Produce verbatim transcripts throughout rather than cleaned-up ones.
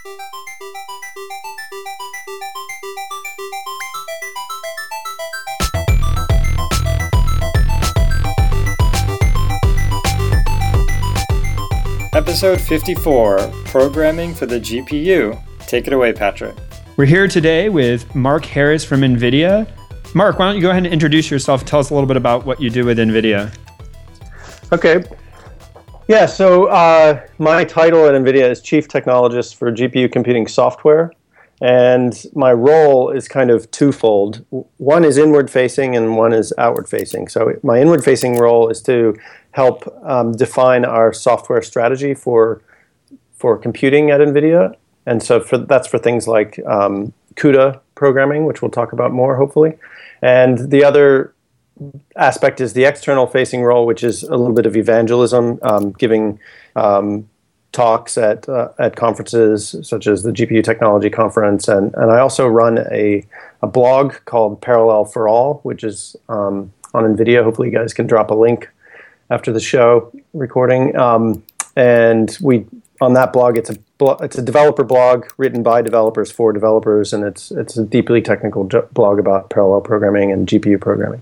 Episode fifty-four, Programming for the G P U. Take it away, Patrick. We're here today with Mark Harris from NVIDIA. Mark, why don't you go ahead and introduce yourself? Tell us a little bit about what you do with NVIDIA. Okay. Yeah, so uh, my title at NVIDIA is Chief Technologist for G P U Computing Software. And my role is kind of twofold. One is inward-facing and one is outward-facing. So my inward-facing role is to help um, define our software strategy for for computing at NVIDIA. And so for, that's for things like um, CUDA programming, which we'll talk about more, hopefully. And the other aspect is the external-facing role, which is a little bit of evangelism, um, giving um, talks at uh, at conferences such as the G P U Technology Conference, and, and I also run a, a blog called Parallel for All, which is um, on NVIDIA. Hopefully you guys can drop a link after the show recording. Um, and we on that blog, it's a blo- it's a developer blog written by developers for developers, and it's it's a deeply technical jo- blog about parallel programming and G P U programming.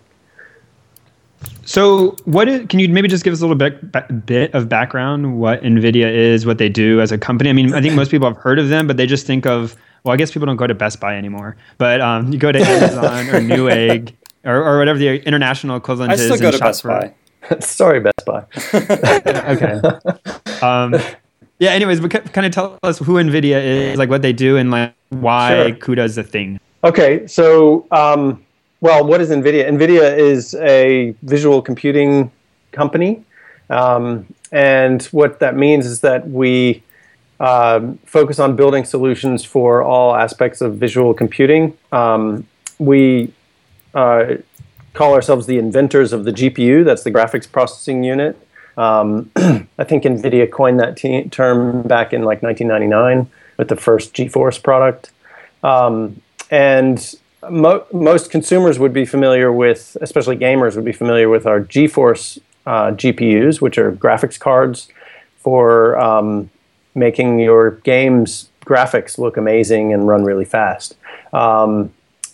So what is, can you maybe just give us a little bit, bit of background, what NVIDIA is, what they do as a company? I mean, I think most people have heard of them, but they just think of, well, I guess people don't go to Best Buy anymore, but um, you go to Amazon or Newegg or, or whatever the international equivalent I is. still go to Best Buy. Sorry, Best Buy. Okay. Um, yeah, anyways, but kind of tell us who NVIDIA is, like what they do and like why Sure. CUDA is a thing. Okay, so... Um, Well, what is NVIDIA? NVIDIA is a visual computing company, um, and what that means is that we um, focus on building solutions for all aspects of visual computing. Um, we uh, call ourselves the inventors of the G P U. That's the graphics processing unit. Um, I think NVIDIA coined that te- term back in like nineteen ninety-nine with the first GeForce product, um, and Mo- most consumers would be familiar with, especially gamers would be familiar with our GeForce uh, G P Us, which are graphics cards for um, making your games graphics look amazing and run really fast. Um,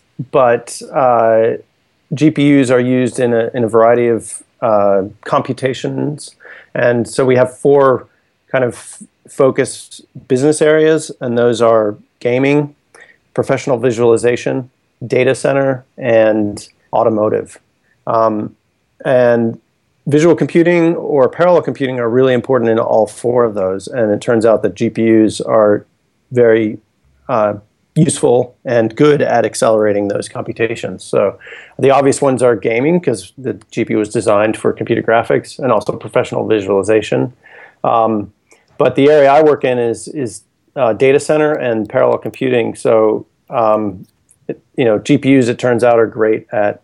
but uh, G P Us are used in a, in a variety of uh, computations. And so we have four kind of f- focused business areas, and those are gaming, professional visualization, data center, and automotive. Um, and visual computing or parallel computing are really important in all four of those. And it turns out that G P Us are very uh, useful and good at accelerating those computations. So the obvious ones are gaming, because the G P U was designed for computer graphics, and also professional visualization. Um, but the area I work in is, is uh, data center and parallel computing. So um, you know, G P Us, it turns out, are great at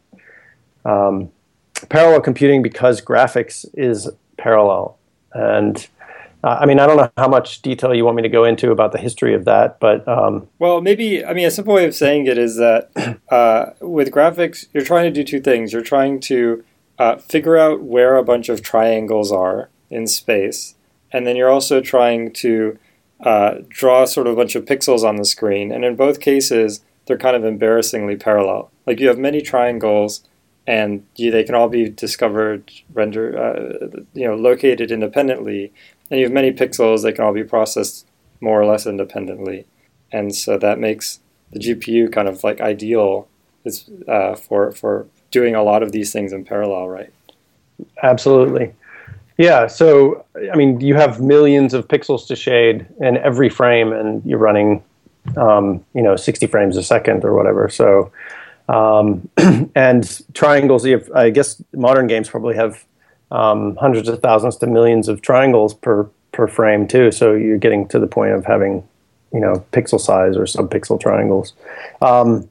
um, parallel computing because graphics is parallel. And uh, I mean, I don't know how much detail you want me to go into about the history of that, but... Um, well, maybe, I mean, a simple way of saying it is that uh, with graphics, you're trying to do two things. You're trying to uh, figure out where a bunch of triangles are in space, and then you're also trying to uh, draw sort of a bunch of pixels on the screen. And in both cases, they're kind of embarrassingly parallel. Like you have many triangles, and you, they can all be discovered, rendered, uh, you know, located independently. And you have many pixels; they can all be processed more or less independently. And so that makes the G P U kind of like ideal is uh, for for doing a lot of these things in parallel, right? Absolutely. Yeah. So I mean, you have millions of pixels to shade in every frame, and you're running Um, you know, sixty frames a second or whatever. So, um, and triangles, you have, I guess modern games probably have um, hundreds of thousands to millions of triangles per, per frame too. So you're getting to the point of having, you know, pixel size or sub-pixel triangles. Um,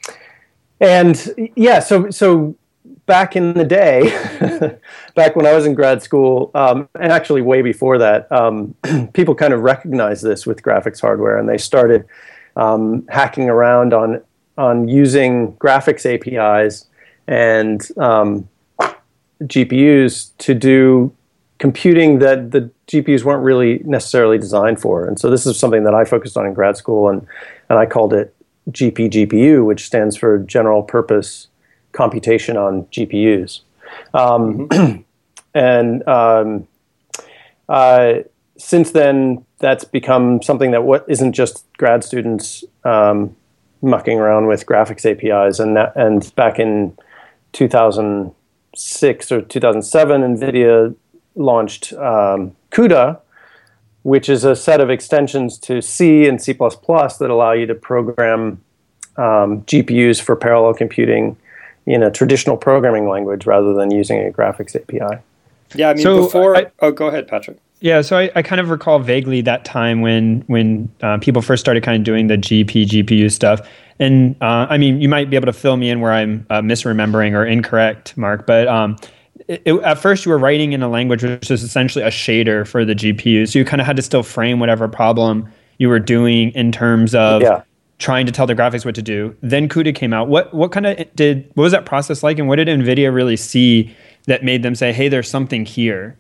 and yeah, so, so back in the day, back when I was in grad school, um, and actually way before that, um, people kind of recognized this with graphics hardware, and they started um, hacking around on on using graphics A P Is and um, G P Us to do computing that the G P Us weren't really necessarily designed for. And so this is something that I focused on in grad school, and, and I called it G P G P U, which stands for General Purpose Computation on G P Us. Um, mm-hmm. And um, uh, since then, that's become something that what isn't just grad students um, mucking around with graphics A P Is. And that, and back in two thousand six or two thousand seven, NVIDIA launched um, CUDA, which is a set of extensions to C and C plus plus that allow you to program um, G P Us for parallel computing in a traditional programming language rather than using a graphics A P I. Yeah, I mean, so before... I, oh, go ahead, Patrick. Yeah, so I, I kind of recall vaguely that time when when uh, people first started kind of doing the G P, G P U stuff. And uh, I mean, you might be able to fill me in where I'm uh, misremembering or incorrect, Mark, but um, it, it, at first you were writing in a language which was essentially a shader for the G P U. So you kind of had to still frame whatever problem you were doing in terms of yeah. trying to tell the graphics what to do. Then CUDA came out. What what kind of did, what was that process like? And what did NVIDIA really see that made them say, hey, there's something here?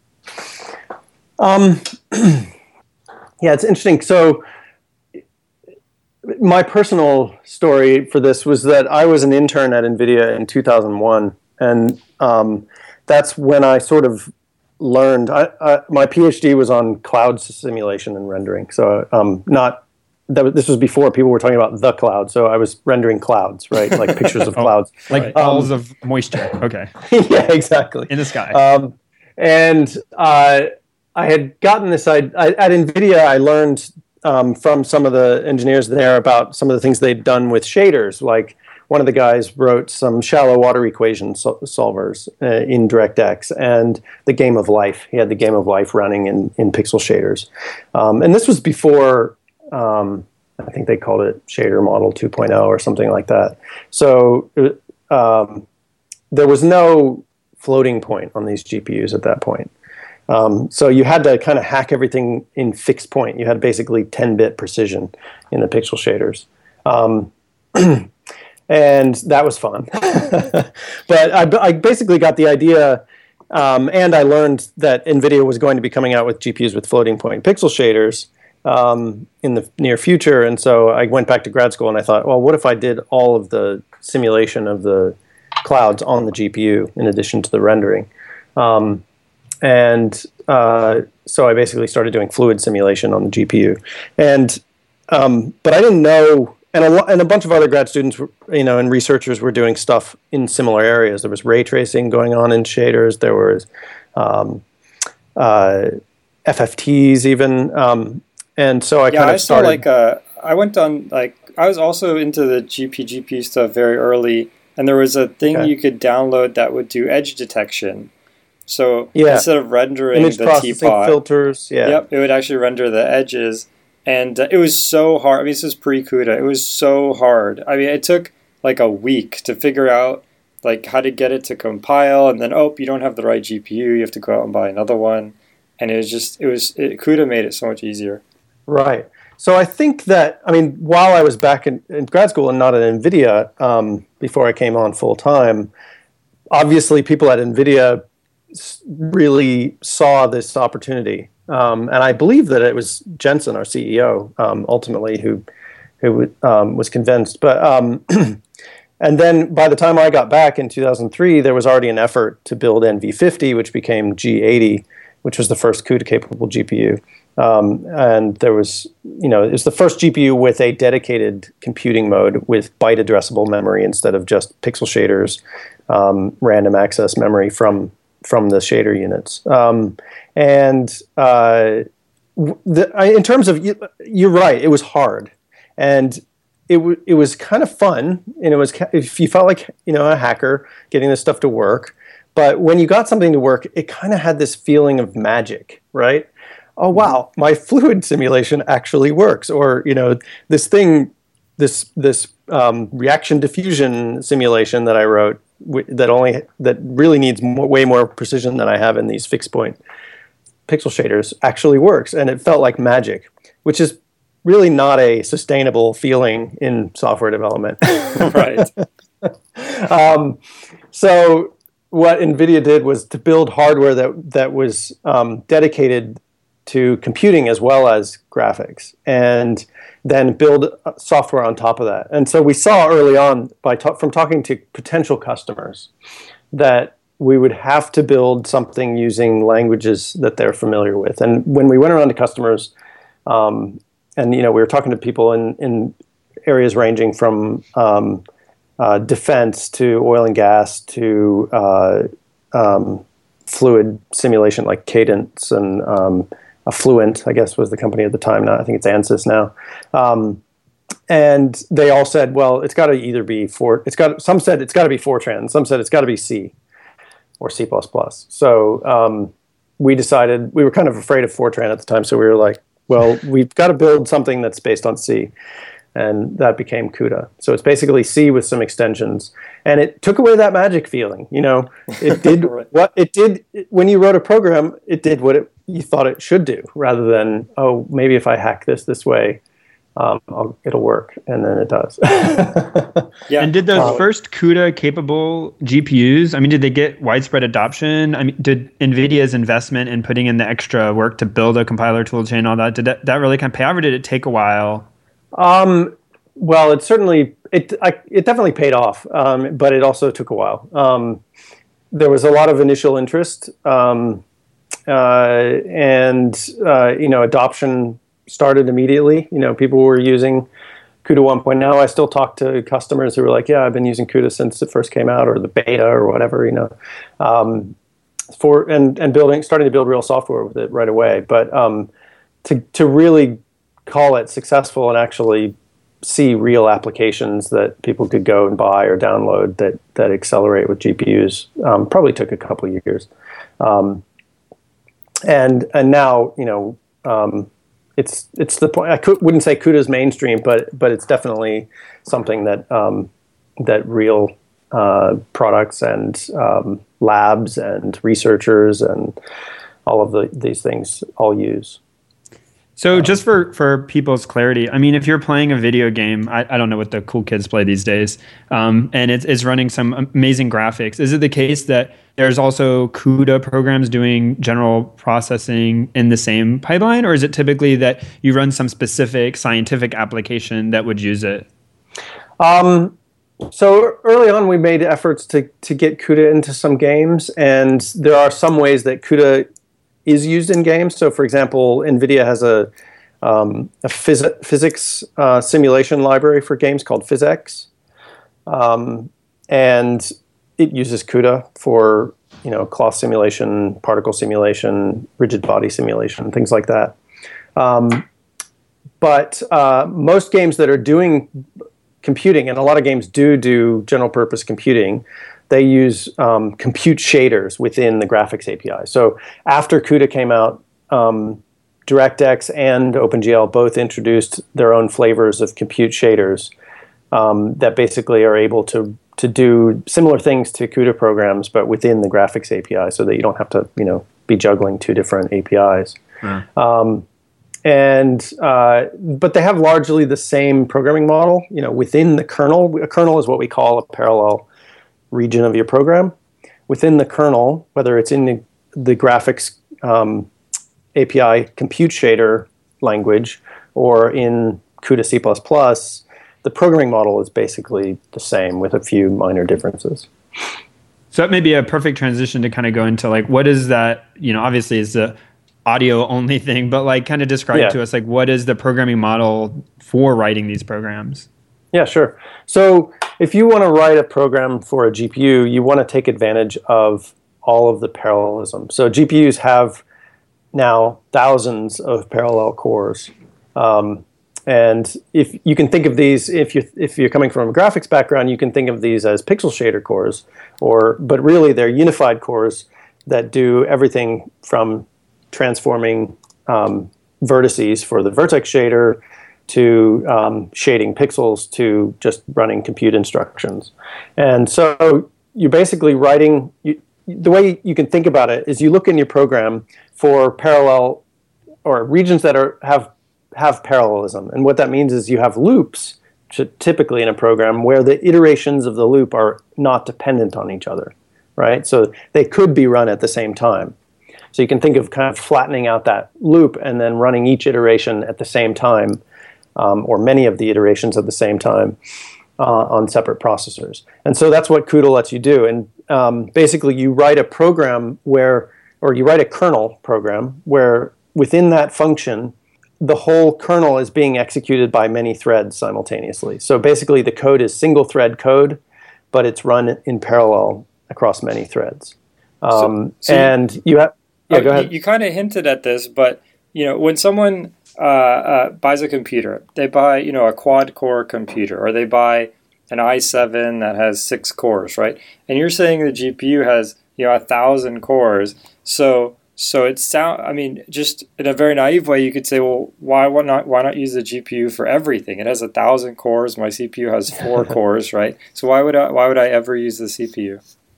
Um, yeah, it's interesting. So my personal story for this was that I was an intern at NVIDIA in two thousand one, and um, that's when I sort of learned. I, I, my PhD was on cloud simulation and rendering, so um, not that. Was, this was before people were talking about the cloud, so I was rendering clouds, right, like pictures of oh, clouds, like um, balls of moisture. Okay, yeah, exactly, in the sky, um, and. Uh, I had gotten this, I, I, at NVIDIA, I learned um, from some of the engineers there about some of the things they'd done with shaders. Like one of the guys wrote some shallow water equation sol- solvers uh, in DirectX, and the Game of Life. He had the Game of Life running in, in pixel shaders. Um, and this was before, um, I think they called it Shader Model two point oh or something like that. So um, there was no floating point on these G P Us at that point. Um, so you had to kind of hack everything in fixed point. You had basically ten-bit precision in the pixel shaders. Um, and that was fun. But I, I basically got the idea, um, and I learned that NVIDIA was going to be coming out with G P Us with floating point pixel shaders um, in the near future. And so I went back to grad school and I thought, well, what if I did all of the simulation of the clouds on the G P U in addition to the rendering? Um, And uh, so I basically started doing fluid simulation on the G P U, and um, but I didn't know, and a, and a bunch of other grad students, were, you know, and researchers were doing stuff in similar areas. There was ray tracing going on in shaders. There was um, uh, F F Ts even, um, and so I yeah, kind of I saw started. like uh, I went on like I was also into the G P G P U stuff very early, and there was a thing Okay. you could download that would do edge detection. So Yeah. instead of rendering Image the processing teapot, filters, yeah. yep, it would actually render the edges, and uh, it was so hard. I mean, this was pre-CUDA. It was so hard. I mean, it took like a week to figure out like how to get it to compile, and then oh, you don't have the right G P U. You have to go out and buy another one, and it was just it was it, CUDA made it so much easier. Right. So I think that, I mean, while I was back in, in grad school and not at NVIDIA, um, before I came on full time, obviously people at NVIDIA really saw this opportunity, um, and I believe that it was Jensen, our C E O, um, ultimately who who um, was convinced. But um, and then by the time I got back in two thousand three, there was already an effort to build N V fifty, which became G eighty, which was the first CUDA-capable G P U. Um, and there was, you know, it was the first G P U with a dedicated computing mode with byte addressable memory instead of just pixel shaders, um, random access memory from from the shader units. Um, and uh, the, I, in terms of, you, you're right, it was hard. And it, w- it was kind of fun. And it was, if you felt like, you know, a hacker getting this stuff to work. But when you got something to work, it kind of had this feeling of magic, right? Oh, wow, my fluid simulation actually works. Or, you know, this thing, this this um, reaction diffusion simulation that I wrote that only that really needs more, way more precision than I have in these fixed point pixel shaders actually works, and it felt like magic, which is really not a sustainable feeling in software development. Right. um, so what NVIDIA did was to build hardware that that was um, dedicated to computing as well as graphics, and then build software on top of that. And so we saw early on, by ta- from talking to potential customers, that we would have to build something using languages that they're familiar with. And when we went around to customers, um, and you know, we were talking to people in, in areas ranging from um, uh, defense to oil and gas to uh, um, fluid simulation like Cadence and um, Fluent, I guess, was the company at the time. Now I think it's Ansys now. Um, and they all said, well, it's got to either be for it's got some said it's got to be Fortran, some said it's got to be C or C plus plus. So um, we decided, we were kind of afraid of Fortran at the time, so we were like, well, we've got to build something that's based on C. And that became CUDA. So it's basically C with some extensions. And it took away that magic feeling. You know, it did right. what it did when you wrote a program, it did what it, you thought it should do, rather than, oh, maybe if I hack this this way, um, I'll, it'll work. And then it does. Yeah. And did those um, first CUDA capable G P Us, I mean, did they get widespread adoption? I mean, did NVIDIA's investment in putting in the extra work to build a compiler tool chain, all that, did that, that really kind of pay off, or did it take a while? Um, well, it certainly, it I, it definitely paid off, um, but it also took a while. Um, there was a lot of initial interest, um, uh, and, uh, you know, adoption started immediately. You know, people were using CUDA one point oh. I still talk to customers who were like, yeah, I've been using CUDA since it first came out, or the beta or whatever, you know, um, for, and, and building, starting to build real software with it right away. But um, to, to really call it successful and actually see real applications that people could go and buy or download that that accelerate with G P Us um, probably took a couple of years. Um, and and now, you know, um, it's it's the point. I could, wouldn't say CUDA's mainstream, but but it's definitely something that um, that real uh, products and um, labs and researchers and all of the, these things all use. So just for, for people's clarity, I mean, if you're playing a video game, I, I don't know what the cool kids play these days, um, and it's, it's running some amazing graphics. Is it the case that there's also CUDA programs doing general processing in the same pipeline, or is it typically that you run some specific scientific application that would use it? Um, so early on, we made efforts to, to get CUDA into some games, and there are some ways that CUDA is used in games. So, for example, NVIDIA has a, um, a phys- physics uh, simulation library for games called PhysX, um, and it uses CUDA for, you know, cloth simulation, particle simulation, rigid body simulation, things like that. Um, but uh, most games that are doing computing, and a lot of games do do general purpose computing, they use um, compute shaders within the graphics A P I. So after CUDA came out, um, DirectX and OpenGL both introduced their own flavors of compute shaders um, that basically are able to to do similar things to CUDA programs, but within the graphics A P I, so that you don't have to, you know, be juggling two different A P Is. Mm. Um, and uh, but they have largely the same programming model, you know, within the kernel. A kernel is what we call a parallel region of your program. Within the kernel, whether it's in the, the graphics um, A P I compute shader language or in CUDA C plus plus, the programming model is basically the same with a few minor differences. So that may be a perfect transition to kind of go into like, what is that, you know, obviously it's the audio only thing, but like kind of describe yeah. to us, like, what is the programming model for writing these programs? Yeah, sure. So if you want to write a program for a G P U, you want to take advantage of all of the parallelism. So G P Us have now thousands of parallel cores. Um, and if you can think of these, if you're, if you're coming from a graphics background, you can think of these as pixel shader cores, or but really they're unified cores that do everything from transforming um, vertices for the vertex shader to um, shading pixels to just running compute instructions. And so you're basically writing, you, the way you can think about it is you look in your program for parallel or regions that are have have parallelism. And what that means is you have loops typically in a program where the iterations of the loop are not dependent on each other. right? So they could be run at the same time. So you can think of kind of flattening out that loop and then running each iteration at the same time, um, or many of the iterations at the same time uh, on separate processors. And so that's what CUDA lets you do. And um, basically you write a program where, or you write a kernel program where within that function, the whole kernel is being executed by many threads simultaneously. So basically the code is single thread code, but it's run in parallel across many threads. Um, so, so and you have... Yeah, go ahead. You, you kind of hinted at this, but you know, when someone uh, uh, buys a computer, they buy you know a quad-core computer, or they buy an i seven that has six cores, right? And you're saying the G P U has you know a thousand cores, so so it sound. I mean, just in a very naive way, you could say, well, why why not why not use the G P U for everything? It has a thousand cores. My C P U has four cores, right? So why would I why would I ever use the C P U?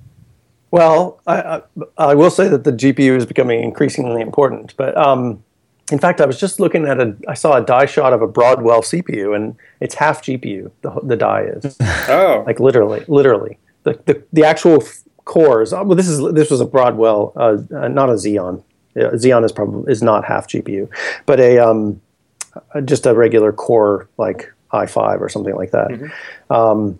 Well, I, I, I will say that the G P U is becoming increasingly important. But um, in fact, I was just looking at a, I saw a die shot of a Broadwell C P U, and it's half G P U, the, the die is. Oh. Like literally, literally. The, the, the actual f- cores, well, this is this was a Broadwell, uh, uh, not a Xeon. Uh, Xeon is probably is not half G P U, but a um, just a regular core, like i five or something like that. Mm-hmm. Um,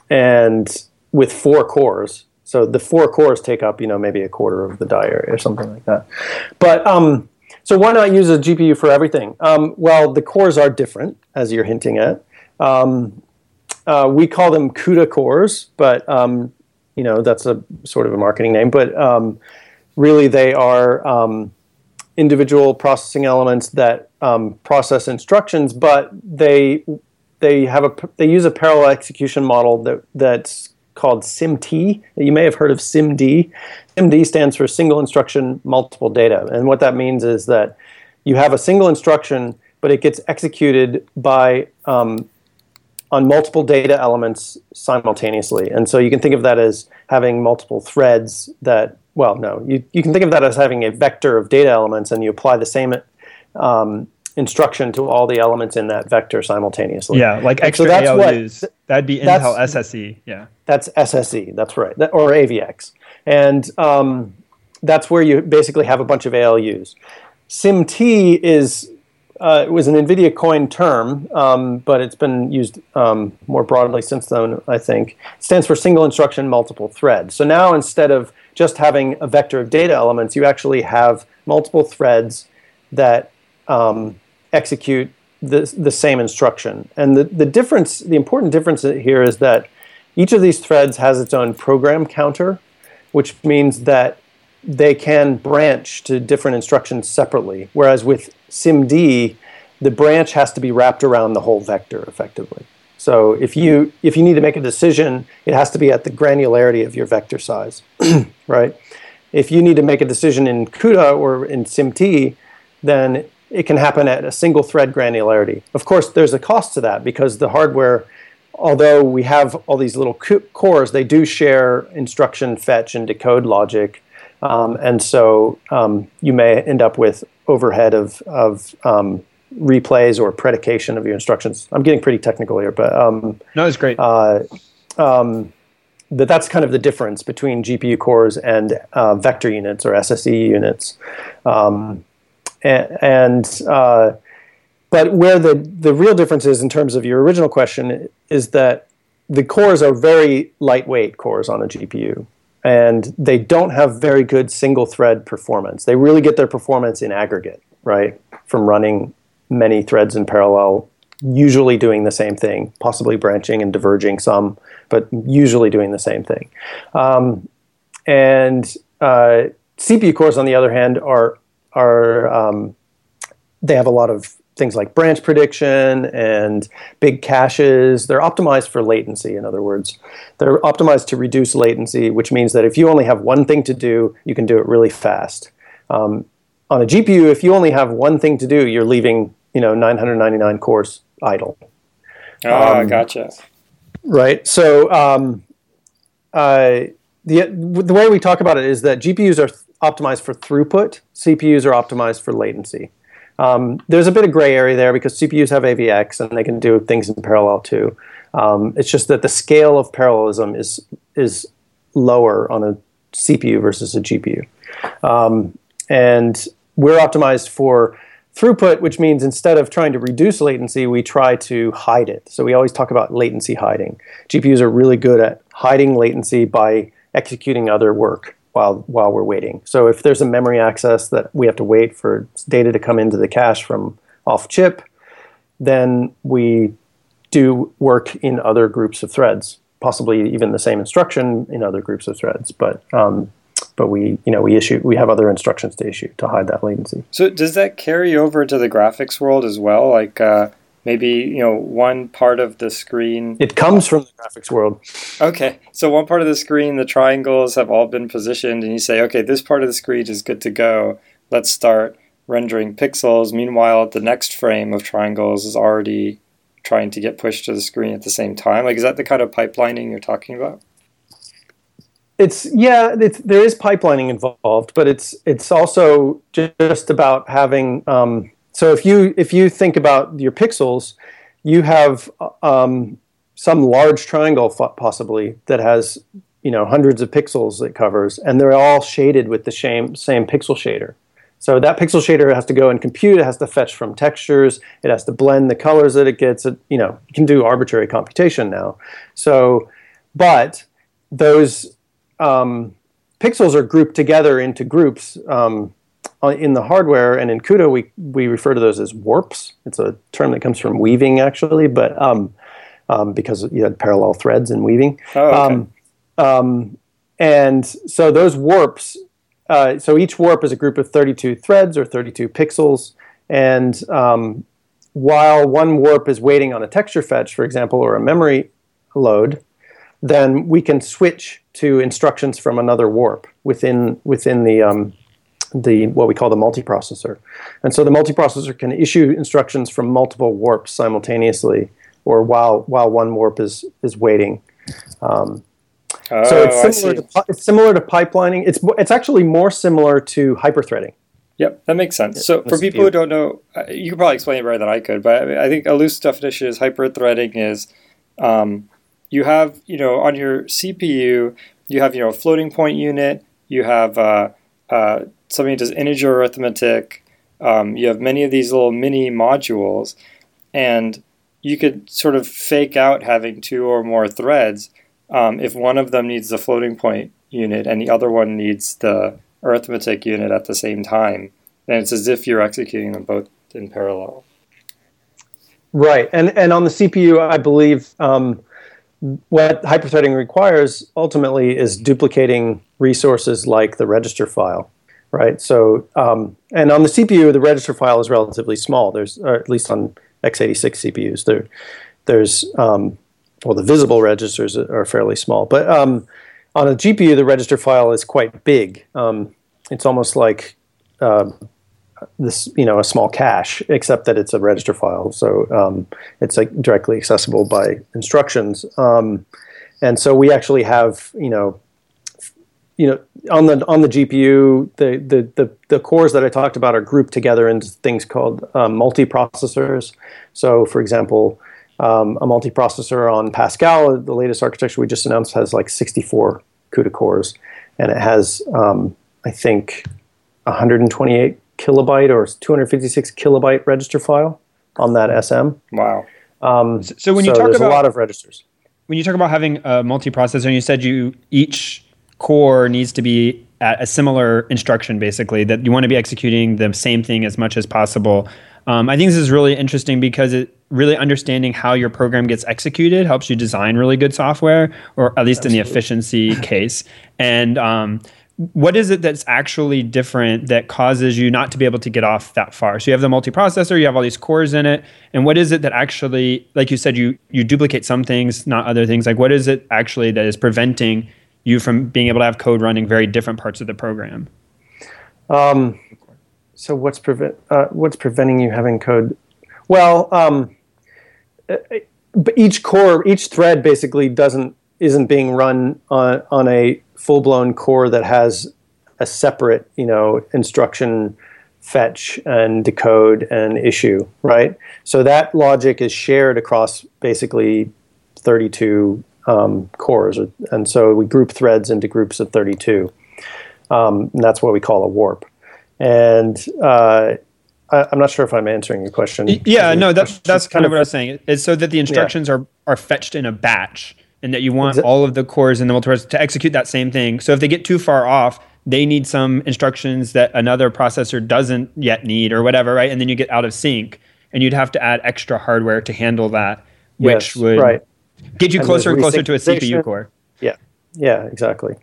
and with four cores. So the four cores take up, you know, maybe a quarter of the die area or something like that. But um, so why not use a G P U for everything? Um, well, the cores are different, as you're hinting at. Um, uh, we call them CUDA cores, but um, you know that's a sort of a marketing name. But um, really, they are um, individual processing elements that um, process instructions, but they they have a they use a parallel execution model that that's called SIMD. You may have heard of SIMD. SIMD stands for single instruction, multiple data. And what that means is that you have a single instruction, but it gets executed by um, on multiple data elements simultaneously. And so you can think of that as having multiple threads that, well, no, you, you can think of that as having a vector of data elements, and you apply the same um, instruction to all the elements in that vector simultaneously. Yeah, like and extra so that's A L Us. What, That'd be Intel S S E. Yeah, that's S S E. That's right, that, or A V X, and um, that's where you basically have a bunch of A L Us. SIMT is uh, was an NVIDIA coined term, um, but it's been used um, more broadly since then. I think it stands for single instruction, multiple threads. So now instead of just having a vector of data elements, you actually have multiple threads that um, execute the, the same instruction. And the, the difference, the important difference here is that each of these threads has its own program counter, which means that they can branch to different instructions separately. Whereas with SIMD, the branch has to be wrapped around the whole vector effectively. So if you if you need to make a decision, it has to be at the granularity of your vector size, right? If you need to make a decision in CUDA or in SIMT, then it can happen at a single thread granularity. Of course, there's a cost to that because the hardware, although we have all these little cores, they do share instruction fetch and decode logic. Um, and so um, you may end up with overhead of, of um, replays or predication of your instructions. I'm getting pretty technical here, but um, no, it's great. Uh, um, but that's kind of the difference between G P U cores and uh, vector units or S S E units. Um, and and uh, but where the the real difference is in terms of your original question is that the cores are very lightweight cores on a G P U. And they don't have very good single-thread performance. They really get their performance in aggregate, right, from running many threads in parallel, usually doing the same thing, possibly branching and diverging some, but usually doing the same thing. Um, and uh, C P U cores, on the other hand, are are um, they have a lot of things like branch prediction and big caches. They're optimized for latency, in other words. They're optimized to reduce latency, which means that if you only have one thing to do, you can do it really fast. Um, on a G P U, if you only have one thing to do, you're leaving, you know, nine hundred ninety-nine cores idle. Oh, um, gotcha. Right. So um, uh, the the way we talk about it is that G P Us are th- optimized for throughput. C P Us are optimized for latency. Um, there's a bit of gray area there because C P Us have A V X and they can do things in parallel too. Um, it's just that the scale of parallelism is is lower on a C P U versus a G P U. Um, and we're optimized for throughput, which means instead of trying to reduce latency, we try to hide it. So we always talk about latency hiding. G P Us are really good at hiding latency by executing other work while while we're waiting. So if there's a memory access that we have to wait for data to come into the cache from off chip, then we do work in other groups of threads, possibly even the same instruction in other groups of threads. But um, but we you know we issue we have other instructions to issue to hide that latency. So does that carry over to the graphics world as well? Like uh, maybe you know one part of the screen. It comes from the graphics world. Okay, so one part of the screen, the triangles have all been positioned, and you say, okay, this part of the screen is good to go. Let's start rendering pixels. Meanwhile, the next frame of triangles is already trying to get pushed to the screen at the same time. Like, is that the kind of pipelining you're talking about? It's yeah, it's, there is pipelining involved, but it's it's also just about having. Um, so if you if you think about your pixels, you have um, some large triangle possibly that has you know hundreds of pixels it covers, and they're all shaded with the same same pixel shader. So that pixel shader has to go and compute. It has to fetch from textures. It has to blend the colors that it gets. It, you know, you can do arbitrary computation now. So, but those um, pixels are grouped together into groups um, in the hardware. And in CUDA, we we refer to those as warps. It's a term that comes from weaving, actually, but um, um, because you had parallel threads in weaving. Oh, okay. Um, um, and so those warps. Uh, so each warp is a group of thirty-two threads or thirty-two pixels, and um, while one warp is waiting on a texture fetch, for example, or a memory load, then we can switch to instructions from another warp within within the um, the what we call the multiprocessor. And so the multiprocessor can issue instructions from multiple warps simultaneously, or while while one warp is is waiting. Um, Oh, so it's similar to it's similar to pipelining. It's it's actually more similar to hyperthreading. Yep, that makes sense. So for people who don't know, you could probably explain it better than I could, but I think a loose definition is hyperthreading is um, you have, you know, on your C P U, you have, you know, a floating point unit, you have uh, uh, something that does integer arithmetic, um, you have many of these little mini modules, and you could sort of fake out having two or more threads Um, if one of them needs the floating point unit and the other one needs the arithmetic unit at the same time. And it's as if you're executing them both in parallel. Right. And and on the C P U, I believe um, what hyperthreading requires ultimately is duplicating resources like the register file. Right. So, um, and on the C P U, the register file is relatively small. There's, or at least on x eighty-six C P Us, there, there's um, well, the visible registers are fairly small, but um, on a G P U, the register file is quite big. Um, it's almost like uh, this, you know, a small cache, except that it's a register file, so um, it's like directly accessible by instructions. Um, and so we actually have, you know, you know, on the on the G P U, the the the, the cores that I talked about are grouped together into things called um, multiprocessors. So, for example. Um, a multiprocessor on Pascal, the latest architecture we just announced, has like sixty-four CUDA cores, and it has, um, I think, one hundred twenty-eight kilobyte or two hundred fifty-six kilobyte register file on that S M. Wow. Um, so, so when you so talk there's about a lot of registers, when you talk about having a multiprocessor, and you said you each core needs to be at a similar instruction, basically, that you want to be executing the same thing as much as possible. Um, I think this is really interesting because it really understanding how your program gets executed helps you design really good software, or at least Absolutely. In the efficiency case. And um, what is it that's actually different that causes you not to be able to get off that far? So you have the multiprocessor, you have all these cores in it, and what is it that actually, like you said, you you duplicate some things, not other things. Like what is it actually that is preventing you from being able to have code running very different parts of the program? Um, so what's prevent uh, what's preventing you having code? Well, um, each core, each thread basically doesn't isn't being run on on a full-blown core that has a separate, you know, instruction fetch and decode and issue, right? So that logic is shared across basically thirty-two um, cores, and so we group threads into groups of thirty-two. Um, and that's what we call a warp. And uh, I, I'm not sure if I'm answering your question. Yeah, no, that, that's kind of what I was saying. It's so that the instructions yeah. are, are fetched in a batch, and that you want Exa- all of the cores in the multiprocessor to execute that same thing. So if they get too far off, they need some instructions that another processor doesn't yet need or whatever, right? And then you get out of sync, and you'd have to add extra hardware to handle that, which yes, would right. get you and closer and closer to a C P U core. Yeah, yeah, exactly.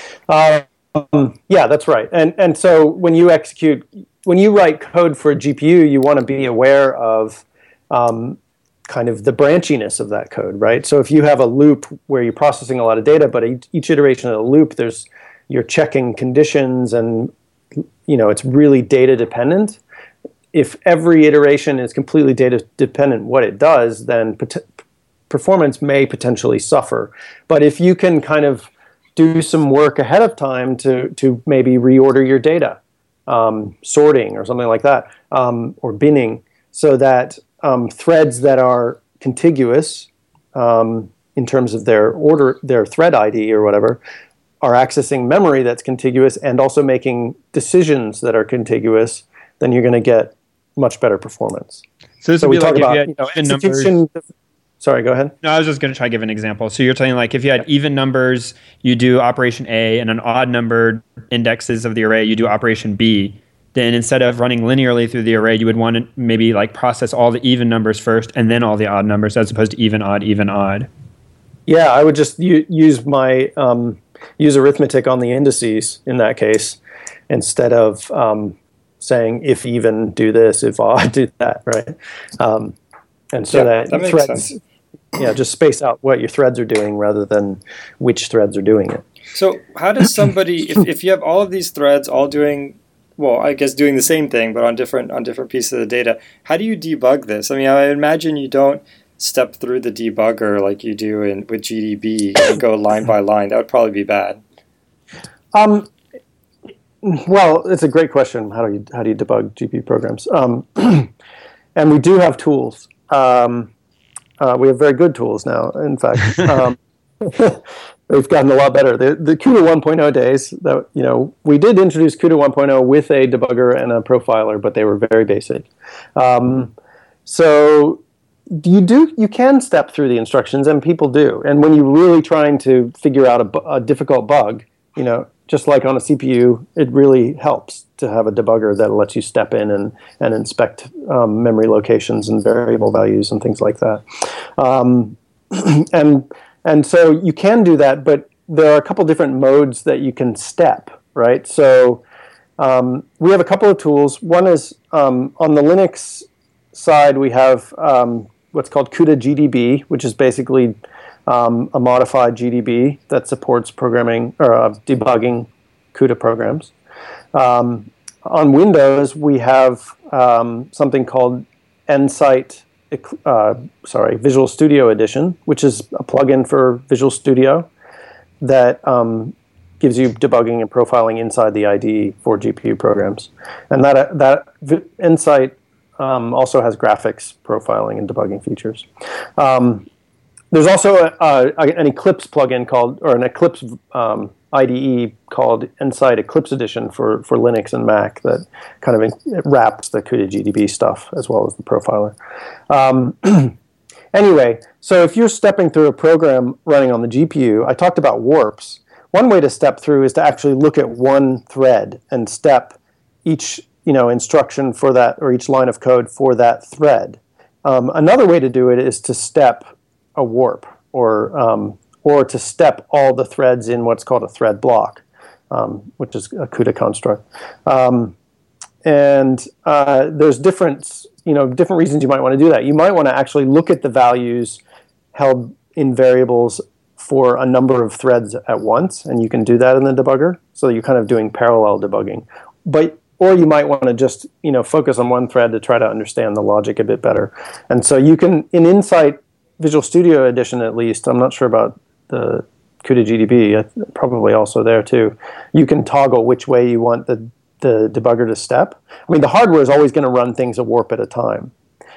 Um, yeah, that's right. And and so when you execute, when you write code for a G P U, you want to be aware of um, kind of the branchiness of that code, right? So if you have a loop where you're processing a lot of data, but each, each iteration of the loop, there's you're checking conditions, and you know it's really data dependent. If every iteration is completely data dependent, what it does, then pot- performance may potentially suffer. But if you can kind of do some work ahead of time to to maybe reorder your data, um, sorting or something like that, um, or binning, so that um, threads that are contiguous um, in terms of their order, their thread I D or whatever, are accessing memory that's contiguous and also making decisions that are contiguous, then you're going to get much better performance. So this so would we be talk like about if you had you know, even execution. Numbers. Sorry, go ahead. No, I was just going to try to give an example. So you're telling like if you had even numbers, you do operation A, and an odd numbered indexes of the array, you do operation B. Then instead of running linearly through the array, you would want to maybe like process all the even numbers first and then all the odd numbers, as opposed to even, odd, even, odd. Yeah, I would just u- use my um, use arithmetic on the indices in that case, instead of um, saying if even do this, if odd do that, right? Um, and so yeah, that, that makes threads, sense. Yeah, just space out what your threads are doing rather than which threads are doing it. So how does somebody, if, if you have all of these threads all doing, well, I guess doing the same thing, but on different on different pieces of the data, how do you debug this? I mean, I imagine you don't step through the debugger like you do in with G D B and go line by line. That would probably be bad. Um, well, it's a great question. How do you how do you debug G P U programs? Um, and we do have tools. Um, Uh, we have very good tools now, in fact. Um, we've gotten a lot better. The, the CUDA one point oh days, that, you know, we did introduce CUDA one point oh with a debugger and a profiler, but they were very basic. Um, so you do you can step through the instructions, and people do. And when you're really trying to figure out a, a difficult bug, you know, just like on a C P U, it really helps to have a debugger that lets you step in and, and inspect um, memory locations and variable values and things like that. Um, and and so you can do that, but there are a couple different modes that you can step, right? So um, we have a couple of tools. One is um, on the Linux side, we have um, what's called CUDA G D B, which is basically Um, a modified G D B that supports programming or uh, debugging CUDA programs. Um, on Windows, we have um, something called Nsight, uh, sorry, Visual Studio Edition, which is a plugin for Visual Studio that um, gives you debugging and profiling inside the I D E for G P U programs. And that uh, that Nsight um, also has graphics profiling and debugging features. Um, There's also a, a, an Eclipse plugin called, or an Eclipse um, I D E called Nsight Eclipse Edition for, for Linux and Mac that kind of in, it wraps the CUDA G D B stuff as well as the profiler. Um, anyway, so if you're stepping through a program running on the G P U, I talked about warps. One way to step through is to actually look at one thread and step each you know instruction for that, or each line of code for that thread. Um, another way to do it is to step a warp, or um, or to step all the threads in what's called a thread block, um, which is a CUDA construct. Um, and uh, there's different, you know, different reasons you might want to do that. You might want to actually look at the values held in variables for a number of threads at once, and you can do that in the debugger. So you're kind of doing parallel debugging. But or you might want to just, you know, focus on one thread to try to understand the logic a bit better. And so you can, in Nsight Visual Studio Edition at least, I'm not sure about the CUDA G D B, probably also there too, you can toggle which way you want the, the debugger to step. I mean, the hardware is always going to run things a warp at a time,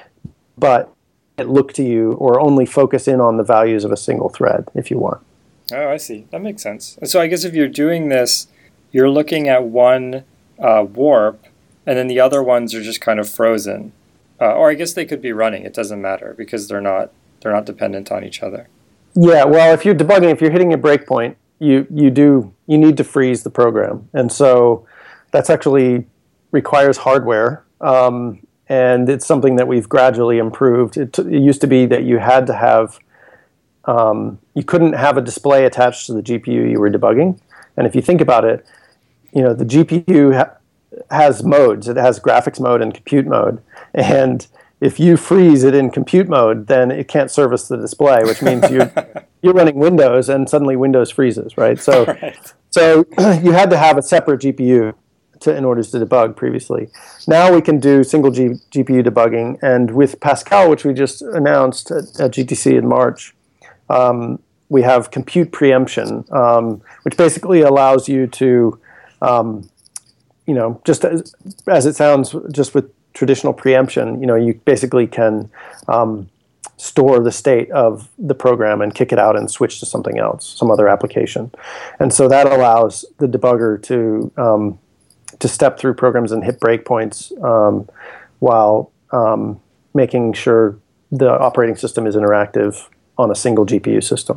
but it look to you or only focus in on the values of a single thread if you want. Oh, I see. That makes sense. So I guess if you're doing this you're looking at one uh, warp, and then the other ones are just kind of frozen. Uh, or I guess they could be running. It doesn't matter because they're not they're not dependent on each other. Yeah, well, if you're debugging, if you're hitting a breakpoint, you you do you need to freeze the program, and so that's actually requires hardware, um, and it's something that we've gradually improved. It, t- it used to be that you had to have um, you couldn't have a display attached to the G P U you were debugging, and if you think about it, you know the G P U ha- has modes. It has graphics mode and compute mode, and if you freeze it in compute mode, then it can't service the display, which means you're you're running Windows, and suddenly Windows freezes, right? So, right. so you had to have a separate G P U to, in order to debug previously. Now we can do single G, GPU debugging, and with Pascal, which we just announced at, at G T C in March, um, we have compute preemption, um, which basically allows you to, um, you know, just as, as it sounds, just with traditional preemption, you know, you basically can um, store the state of the program and kick it out and switch to something else, some other application. And so that allows the debugger to um, to step through programs and hit breakpoints um, while um, making sure the operating system is interactive on a single G P U system.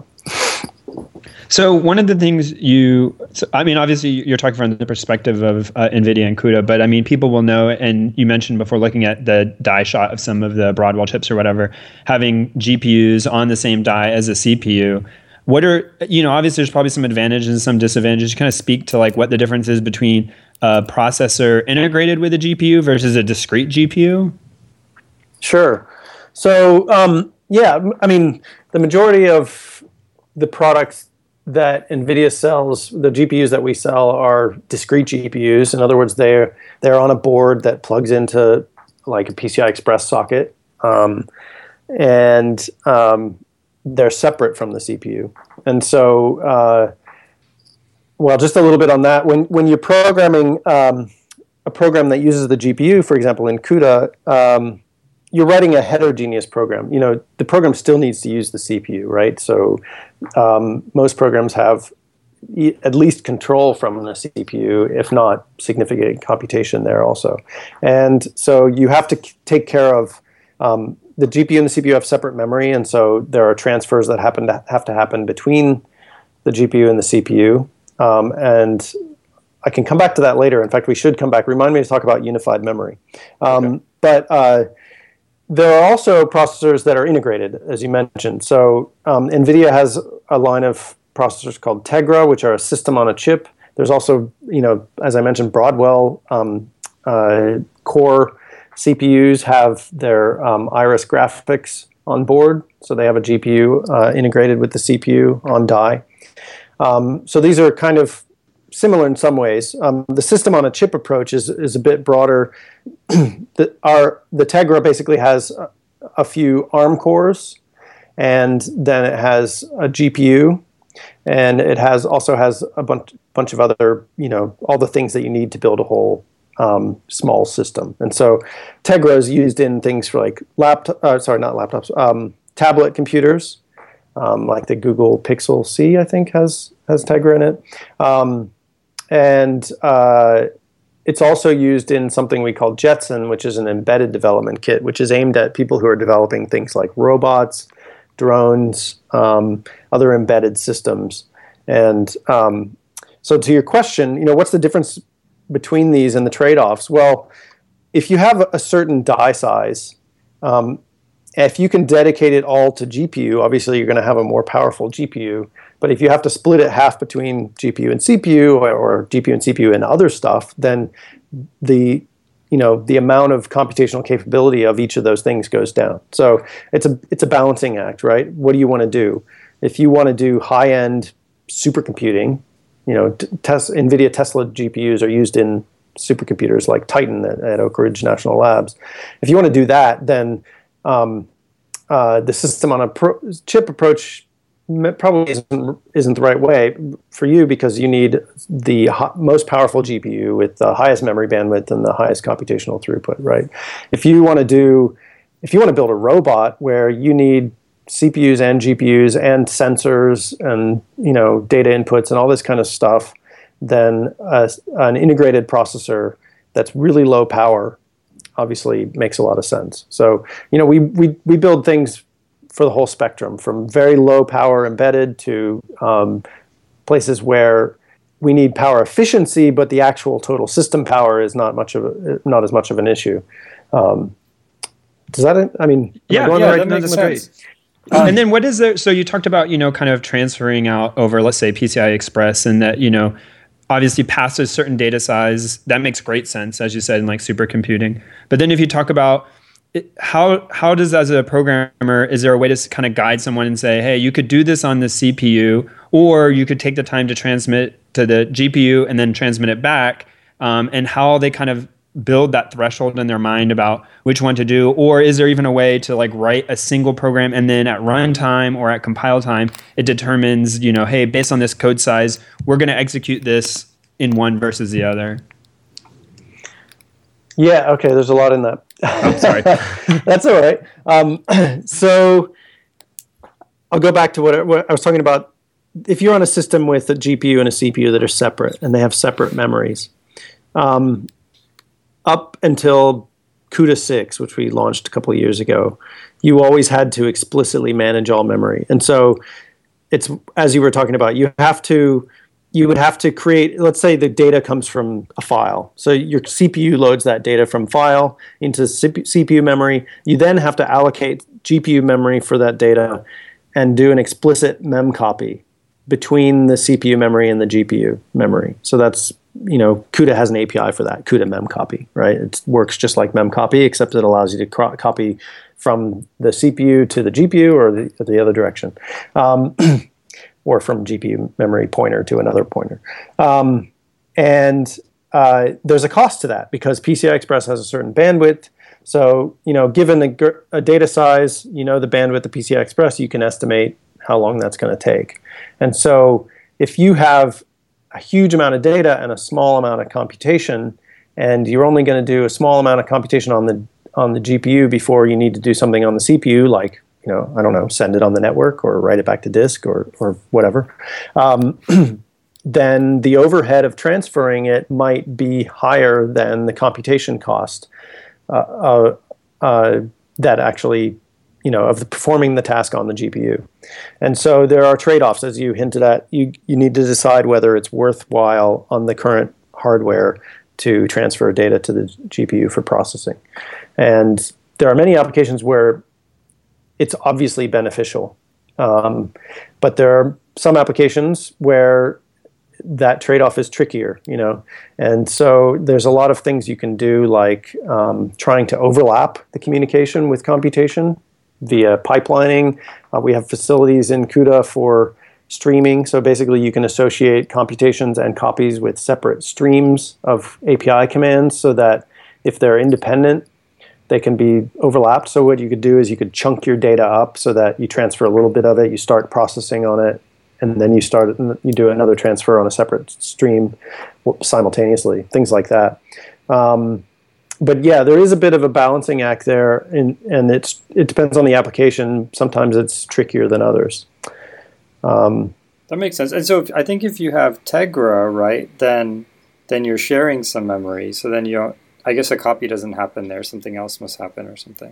So one of the things you, so, I mean, obviously you're talking from the perspective of uh, NVIDIA and CUDA, but I mean, people will know, and you mentioned before looking at the die shot of some of the Broadwell chips or whatever, having G P Us on the same die as a C P U. What are, you know, obviously there's probably some advantages and some disadvantages. Kind of speak to like what the difference is between a processor integrated with a G P U versus a discrete G P U? Sure. So, um, yeah, I mean, the majority of the products that NVIDIA sells, the G P Us that we sell are discrete G P Us. In other words, they're they're on a board that plugs into like a P C I Express socket, um, and um, they're separate from the C P U. And so, uh, well, just a little bit on that. When when you're programming um, a program that uses the G P U, for example, in CUDA, um, you're writing a heterogeneous program. You know, the program still needs to use the C P U, right? So um, most programs have e- at least control from the C P U, if not significant computation there also. And so you have to c- take care of um, the G P U and the C P U have separate memory, and so there are transfers that happen to have to happen between the G P U and the C P U. Um, and I can come back to that later. In fact, we should come back. Remind me to talk about unified memory. Um, okay. But uh, there are also processors that are integrated, as you mentioned. So um, NVIDIA has a line of processors called Tegra, which are a system on a chip. There's also, you know, as I mentioned, Broadwell um, uh, core C P Us have their um, Iris graphics on board, so they have a G P U uh, integrated with the C P U on die. Um, so these are kind of similar in some ways. Um, the system on a chip approach is is a bit broader. the, our the Tegra basically has a, a few ARM cores, and then it has a G P U, and it has also has a bunch bunch of other, you know, all the things that you need to build a whole um, small system. And so Tegra is used in things for like laptop, uh, sorry, not laptops, um, tablet computers, um, like the Google Pixel C, I think has has Tegra in it. Um, And uh, it's also used in something we call Jetson, which is an embedded development kit, which is aimed at people who are developing things like robots, drones, um, other embedded systems. And um, so to your question, you know, what's the difference between these and the trade-offs? Well, if you have a certain die size, um, if you can dedicate it all to G P U, obviously you're going to have a more powerful G P U. But if you have to split it half between G P U and C P U, or, or G P U and C P U and other stuff, then the you know the amount of computational capability of each of those things goes down. So it's a it's a balancing act, right? What do you want to do? If you want to do high-end supercomputing, you know, tes- NVIDIA Tesla G P Us are used in supercomputers like Titan at, at Oak Ridge National Labs. If you want to do that, then um, uh, the system on a pro- chip approach probably isn't, isn't the right way for you, because you need the ho- most powerful G P U with the highest memory bandwidth and the highest computational throughput, right? If you want to do, if you want to build a robot where you need C P Us and G P Us and sensors and, you know, data inputs and all this kind of stuff, then a, an integrated processor that's really low power obviously makes a lot of sense. So, you know, we we we build things for the whole spectrum, from very low power embedded to um, places where we need power efficiency, but the actual total system power is not much of a, not as much of an issue. Um, does that? I mean, yeah, I yeah, right? that makes sense. Um, and then what is there? So you talked about, you know, kind of transferring out over, let's say, P C I Express, and that, you know, obviously past a certain data size, that makes great sense, as you said, in like supercomputing. But then if you talk about it, how how does, as a programmer, is there a way to kind of guide someone and say, hey, you could do this on the C P U, or you could take the time to transmit to the G P U and then transmit it back, um, and how they kind of build that threshold in their mind about which one to do? Or is there even a way to like write a single program and then at runtime or at compile time, it determines, you know, hey, based on this code size, we're going to execute this in one versus the other? Yeah, okay, there's a lot in that. Oh, sorry. That's all right. Um, so I'll go back to what I, what I was talking about. If you're on a system with a G P U and a C P U that are separate and they have separate memories, um, up until CUDA six, which we launched a couple of years ago, you always had to explicitly manage all memory. And so it's, as you were talking about, you have to, you would have to create, let's say the data comes from a file. So your C P U loads that data from file into C P U memory. You then have to allocate G P U memory for that data and do an explicit mem copy between the C P U memory and the G P U memory. So that's, you know, CUDA has an A P I for that, CUDA memcopy, right? It works just like memcopy, except it allows you to cro- copy from the C P U to the G P U or the, or the other direction, um, or from G P U memory pointer to another pointer. Um, and uh, there's a cost to that because P C I Express has a certain bandwidth. So, you know, given a, a data size, you know, the bandwidth of P C I Express, you can estimate how long that's going to take. And so if you have a huge amount of data and a small amount of computation, and you're only going to do a small amount of computation on the on the G P U before you need to do something on the C P U, like, you know, I don't know, send it on the network or write it back to disk or or whatever, um, then the overhead of transferring it might be higher than the computation cost uh, uh, uh, that actually, you know, of the performing the task on the G P U. And so there are trade-offs, as you hinted at. You you need to decide whether it's worthwhile on the current hardware to transfer data to the G P U for processing. And there are many applications where it's obviously beneficial. Um, but there are some applications where that trade-off is trickier, you know. And so there's a lot of things you can do, like um, trying to overlap the communication with computation via pipelining. Uh, we have facilities in CUDA for streaming. So basically you can associate computations and copies with separate streams of A P I commands so that if they're independent, they can be overlapped. So what you could do is you could chunk your data up so that you transfer a little bit of it, you start processing on it, and then you start you do another transfer on a separate stream simultaneously, things like that. Um, But yeah, there is a bit of a balancing act there, and and it's it depends on the application. Sometimes it's trickier than others. Um, that makes sense. And so if, I think if you have Tegra, right, then then you're sharing some memory. So then you don't, I guess a copy doesn't happen there. Something else must happen or something.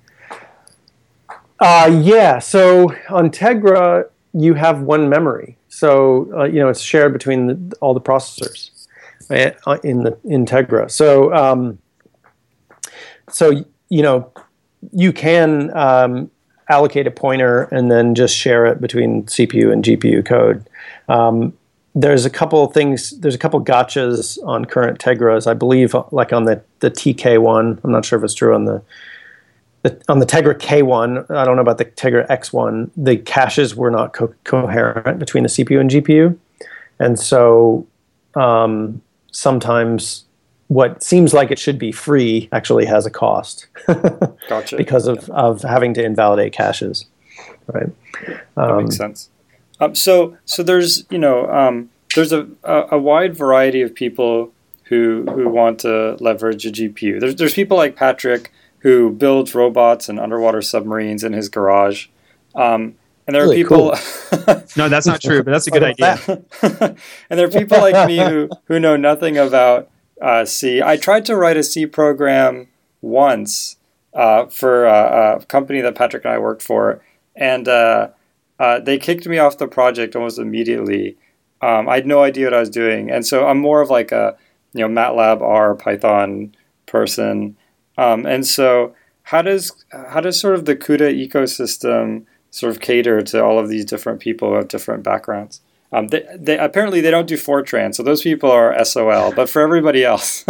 Uh, yeah. So on Tegra, you have one memory. So uh, you know it's shared between the, all the processors right, in the in Tegra. So um, So, you know, you can um, allocate a pointer and then just share it between C P U and G P U code. Um, there's a couple of things, there's a couple of gotchas on current Tegras, I believe, like on the, the T K one. I'm not sure if it's true on the, the on the Tegra K one. I don't know about the Tegra X one. The caches were not co- coherent between the C P U and G P U. And so um, sometimes what seems like it should be free actually has a cost. Gotcha. Because of, yeah. of having to invalidate caches, right? Um, that makes sense. Um, so, so there's you know um, there's a, a, a wide variety of people who who want to leverage a G P U. There's there's people like Patrick who builds robots and underwater submarines in his garage, um, And there are Really people. cool. No, that's not true, but that's a good idea. And there are people like me who, who know nothing about uh, C. I tried to write a C program once uh, for a, a company that Patrick and I worked for, and uh, uh, they kicked me off the project almost immediately. Um, I had no idea what I was doing, and so I'm more of like a you know MATLAB, R, Python person. Um, and so how does how does sort of the CUDA ecosystem sort of cater to all of these different people who have different backgrounds? Um, they, they apparently they don't do Fortran, so those people are S O L. But for everybody else,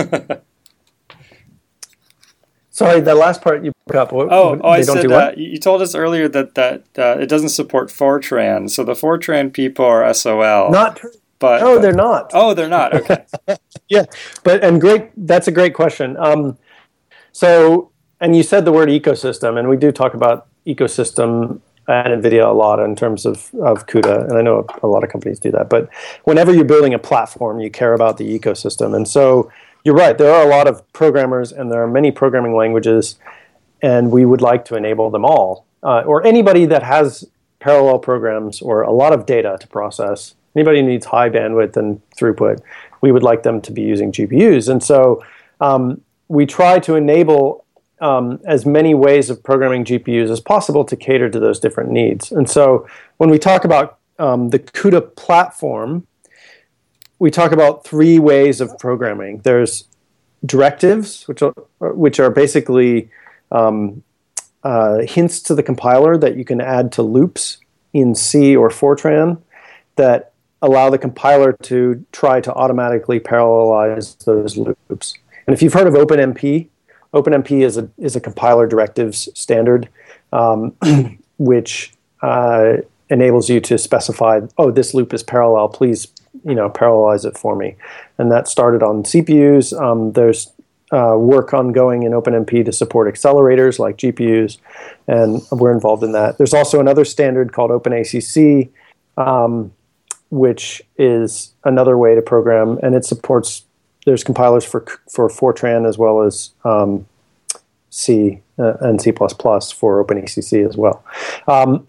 sorry, the last part you broke up. What, oh, what, oh, I they don't said do what? uh, you told us earlier that that uh, it doesn't support Fortran, so the Fortran people are S O L. Not true. But no, but, they're not. Oh, they're not. Okay. Yeah, but and great. That's a great question. Um, so, and you said the word ecosystem, and we do talk about ecosystem at NVIDIA a lot in terms of, of CUDA, and I know a lot of companies do that. But whenever you're building a platform, you care about the ecosystem. And so you're right, there are a lot of programmers, and there are many programming languages, and we would like to enable them all. Uh, or anybody that has parallel programs or a lot of data to process, anybody who needs high bandwidth and throughput, we would like them to be using G P Us. And so um, we try to enable Um, as many ways of programming G P Us as possible to cater to those different needs. And so when we talk about um, the CUDA platform, we talk about three ways of programming. There's directives, which are, which are basically um, uh, hints to the compiler that you can add to loops in C or Fortran that allow the compiler to try to automatically parallelize those loops. And if you've heard of OpenMP, OpenMP is a is a compiler directives standard, um, which uh, enables you to specify, oh, this loop is parallel. Please, you know, parallelize it for me. And that started on C P Us. Um, there's uh, work ongoing in OpenMP to support accelerators like G P Us, and we're involved in that. There's also another standard called OpenACC, um, which is another way to program, and it supports. There's compilers for for Fortran as well as um, C uh, and C plus plus for OpenACC as well. Um,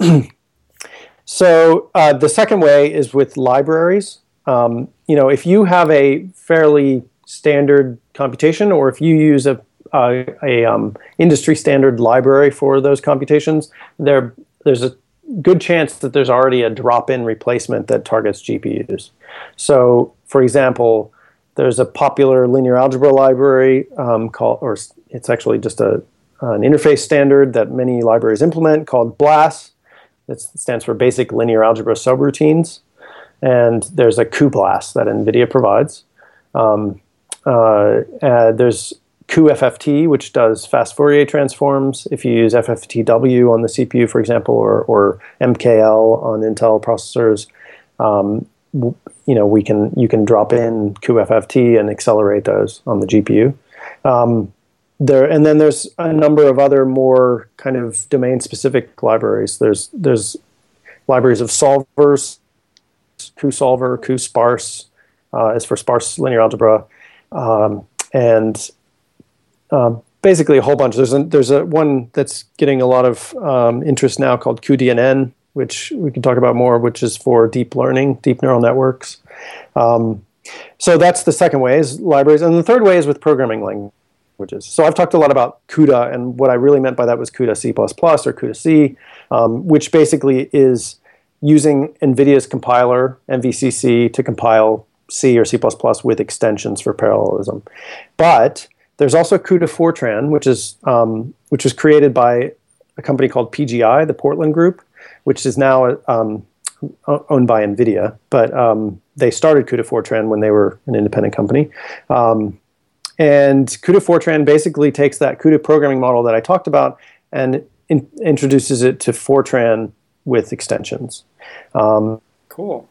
so uh, the second way is with libraries. Um, you know, if you have a fairly standard computation, or if you use a a, a um, industry standard library for those computations, there there's a good chance that there's already a drop-in replacement that targets G P Us. So, for example, there's a popular linear algebra library um, called, or it's actually just a an interface standard that many libraries implement called BLAS. It stands for Basic Linear Algebra Subroutines. And there's a cuBLAS that NVIDIA provides. Um, uh, uh, there's cuFFT, which does fast Fourier transforms. If you use F F T W on the C P U, for example, or, or M K L on Intel processors, um, you know, we can you can drop in cuFFT and accelerate those on the G P U. Um, there and then there's a number of other more kind of domain-specific libraries. There's there's libraries of solvers, cuSolver, cuSparse, uh, is for sparse linear algebra, um, and uh, basically a whole bunch. There's a, there's a one that's getting a lot of um, interest now called cuDNN, which we can talk about more, which is for deep learning, deep neural networks. Um, so that's the second way, is libraries. And the third way is with programming languages. So I've talked a lot about CUDA, and what I really meant by that was CUDA C plus plus or CUDA C, um, which basically is using NVIDIA's compiler, M V C C, to compile C or C plus plus with extensions for parallelism. But there's also CUDA Fortran, which is um, which was created by a company called P G I, the Portland Group, which is now um, owned by NVIDIA. But um, they started CUDA Fortran when they were an independent company. Um, and CUDA Fortran basically takes that CUDA programming model that I talked about and in, introduces it to Fortran with extensions. Um, cool.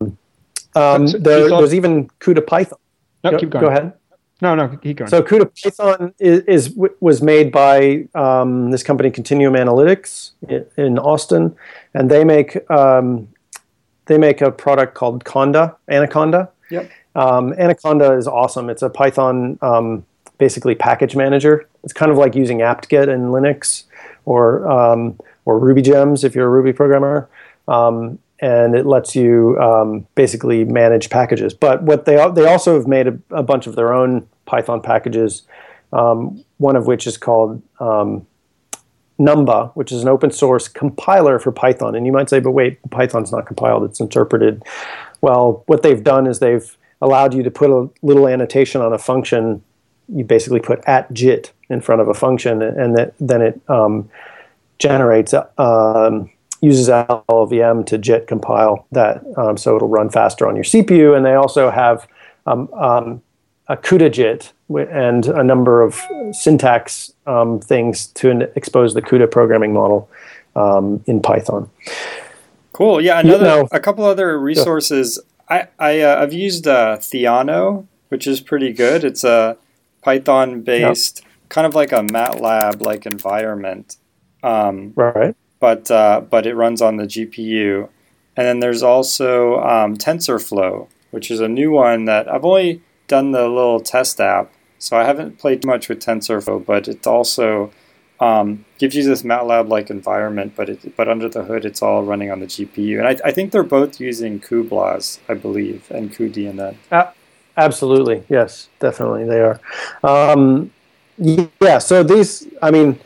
Um, there, there's even CUDA Python. No, go, keep going. Go ahead. No, no, keep going. So CUDA Python is, is was made by um, this company Continuum Analytics in, in Austin, and they make um, they make a product called Conda, Anaconda. Yep. Um, Anaconda is awesome. It's a Python um, basically package manager. It's kind of like using apt-get in Linux, or um, or Ruby Gems if you're a Ruby programmer. um, and it lets you um, basically manage packages. But what they they also have made a, a bunch of their own Python packages, um, one of which is called um, Numba, which is an open source compiler for Python. And you might say, but wait, Python's not compiled, it's interpreted. Well, what they've done is they've allowed you to put a little annotation on a function. You basically put at JIT in front of a function, and that, then it um, generates, um, uses L L V M to JIT compile that, um, so it'll run faster on your C P U. And they also have um, um, a CUDA JIT and a number of syntax um, things to expose the CUDA programming model um, in Python. Cool. Yeah, another You know, a couple other resources. I, I uh, I've used uh, Theano, which is pretty good. It's a Python-based, yep. kind of like a MATLAB-like environment. Um, right. But uh, but it runs on the G P U. And then there's also um, TensorFlow, which is a new one that I've only done the little test app, so I haven't played too much with TensorFlow, but it also um, gives you this MATLAB-like environment, but it, but under the hood, it's all running on the G P U. And I, I think they're both using cuBLAS, I believe, and cuDNN. Uh, absolutely, yes, definitely they are. Um, yeah, so these, I mean,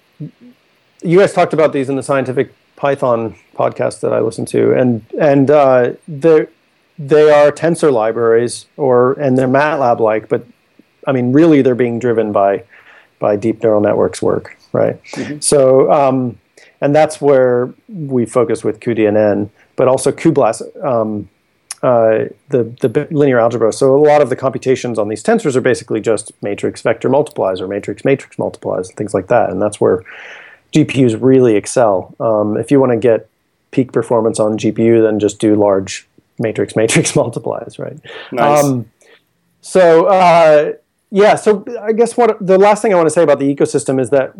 you guys talked about these in the Scientific Python podcast that I listened to, and and uh, they're They are tensor libraries, or and they're MATLAB-like, but I mean, really, they're being driven by by deep neural networks work, right? Mm-hmm. So, um, and that's where we focus with cuDNN, but also cuBLAS, um, uh, the the linear algebra. So, a lot of the computations on these tensors are basically just matrix vector multiplies or matrix matrix multiplies and things like that, and that's where G P Us really excel. Um, if you want to get peak performance on G P U, then just do large matrix matrix multiplies, right? Nice. Um, so uh, yeah, so I guess what the last thing I want to say about the ecosystem is that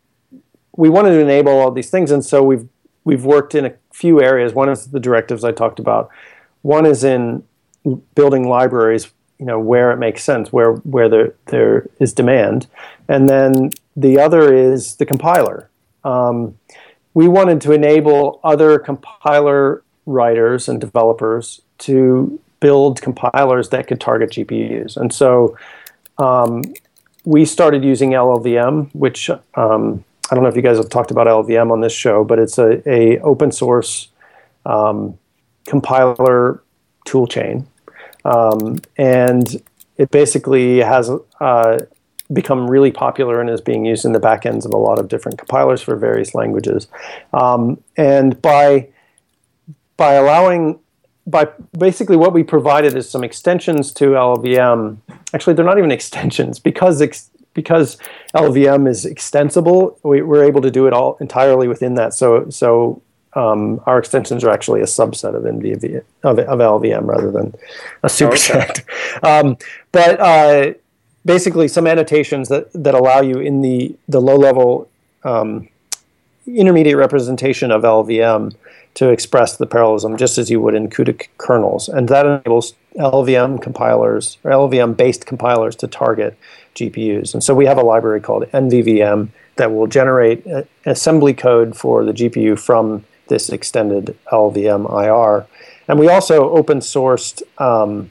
we wanted to enable all these things, and so we've we've worked in a few areas. One is the directives I talked about. One is in building libraries, you know, where it makes sense, where where there there is demand, and then the other is the compiler. Um, we wanted to enable other compiler writers and developers to build compilers that could target G P Us. And so um, we started using L L V M, which um, I don't know if you guys have talked about L L V M on this show, but it's a, a open source um, compiler toolchain. Um, and it basically has uh, become really popular and is being used in the backends of a lot of different compilers for various languages. Um, and by By allowing, by basically what we provided is some extensions to L L V M. Actually, they're not even extensions because ex, because L L V M is extensible. We, we're able to do it all entirely within that. So so um, our extensions are actually a subset of N V V of, of L L V M rather than a superset. Okay. um, but uh, basically, some annotations that that allow you in the the low level um, intermediate representation of L L V M to express the parallelism just as you would in CUDA kernels. And that enables L L V M compilers, or L L V M-based compilers to target G P Us. And so we have a library called N V V M that will generate a, assembly code for the G P U from this extended L L V M I R. And we also open-sourced um,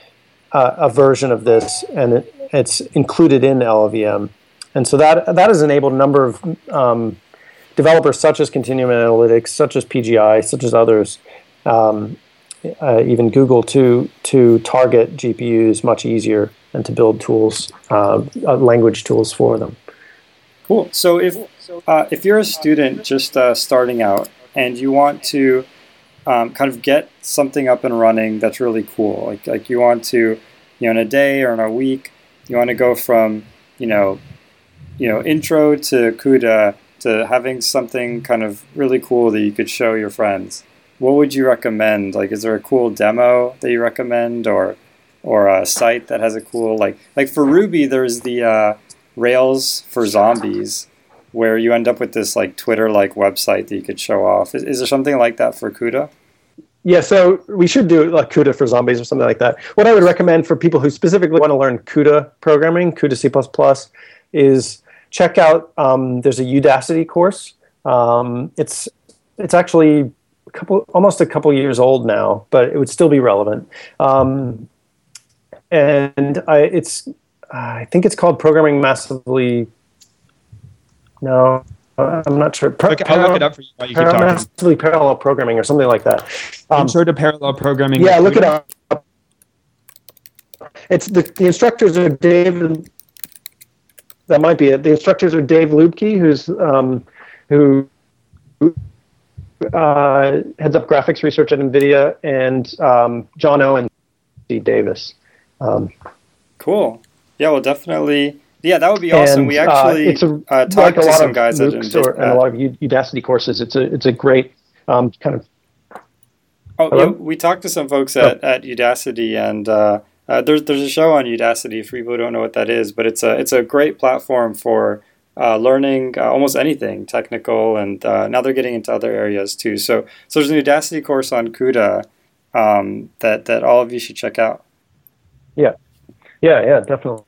uh, a version of this, and it, it's included in L L V M. And so that that has enabled a number of um, developers such as Continuum Analytics, such as P G I, such as others, um, uh, even Google, to to target G P Us much easier and to build tools, uh, uh, language tools for them. Cool. So if uh, if you're a student just uh, starting out and you want to um, kind of get something up and running that's really cool, like like you want to, you know, in a day or in a week, you want to go from, you know, you know, intro to CUDA to having something kind of really cool that you could show your friends, what would you recommend? Like, is there a cool demo that you recommend, or or a site that has a cool, like, like for Ruby, there's the uh, Rails for Zombies, where you end up with this like Twitter-like website that you could show off. Is, is there something like that for CUDA? Yeah, so we should do like CUDA for Zombies or something like that. What I would recommend for people who specifically want to learn CUDA programming, CUDA C plus plus, is check out, um, there's a Udacity course. Um, it's it's actually a couple, almost a couple years old now, but it would still be relevant. Um, and I, it's, I think it's called Programming Massively. No, I'm not sure. Pa- okay, I'll look it up for you while you keep talking. Massively Parallel Programming or something like that. Um, Intro to Parallel Programming. Yeah, look it up. It's the, the instructors are Dave. That might be it. The instructors are Dave Lubke, who's um, who uh, heads up graphics research at NVIDIA, and um, John Owen, Steve Davis. Um, cool. Yeah, well, definitely. Yeah, that would be awesome. And, we actually uh, it's a, uh, talked like a to lot some of guys that MOOCs or, and a lot of Udacity courses. It's a it's a great um, kind of. Oh, Hello? yeah, we talked to some folks at, oh. at Udacity, and uh, uh, there's there's a show on Udacity for people who don't know what that is, but it's a it's a great platform for uh, learning uh, almost anything technical, and uh, now they're getting into other areas too. So so there's an Udacity course on CUDA um, that that all of you should check out. Yeah, yeah, yeah, definitely.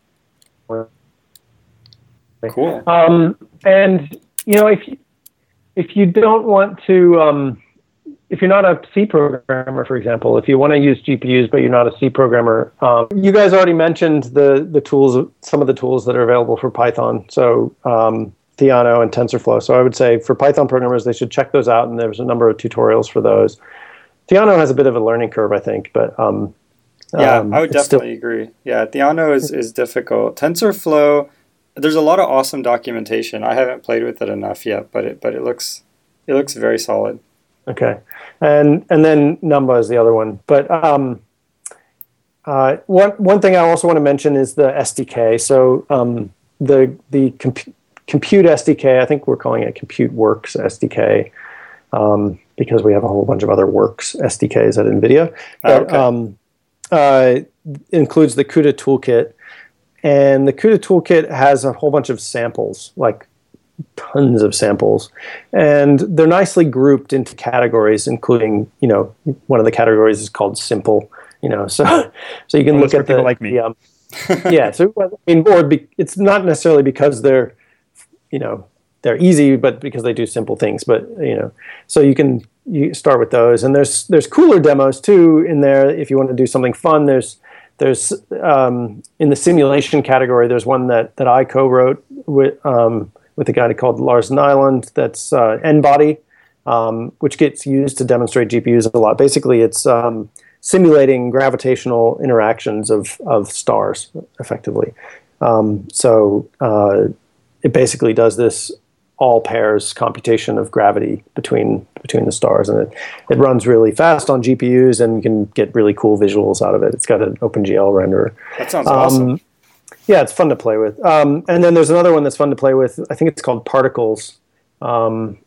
Cool. Um, and you know, if you, if you don't want to, um, if you're not a C programmer, for example, if you want to use G P Us but you're not a C programmer, um, you guys already mentioned the the tools, some of the tools that are available for Python. So um, Theano and TensorFlow. So I would say for Python programmers, they should check those out, and there's a number of tutorials for those. Theano has a bit of a learning curve, I think, but um, yeah, um, I would definitely still... agree. Yeah, Theano is is difficult. TensorFlow. There's a lot of awesome documentation. I haven't played with it enough yet, but it but it looks it looks very solid. Okay, and and then Numba is the other one. But um, uh, one one thing I also want to mention is the S D K. So um, the the comp- Compute S D K. I think we're calling it ComputeWorks S D K um, because we have a whole bunch of other Works S D Ks at NVIDIA. But, okay. um, uh, includes the CUDA toolkit. And the CUDA toolkit has a whole bunch of samples, like tons of samples. And they're nicely grouped into categories, including, you know, one of the categories is called simple, you know, so so you can well, look at the, people like me. the um, yeah, so I mean, or be, it's not necessarily because they're, you know, they're easy, but because they do simple things. But, you know, so you can you start with those. And there's there's cooler demos too in there if you want to do something fun. There's There's um, in the simulation category. There's one that, that I co-wrote with um, with a guy called Lars Nyland. That's uh, N-Body, um, which gets used to demonstrate G P Us a lot. Basically, it's um, simulating gravitational interactions of of stars effectively. Um, so uh, it basically does this all pairs computation of gravity between between the stars, and it, it runs really fast on G P Us, and you can get really cool visuals out of it. It's got an OpenGL renderer. That sounds um, awesome. Yeah, it's fun to play with. Um, and then there's another one that's fun to play with. I think it's called Particles, um,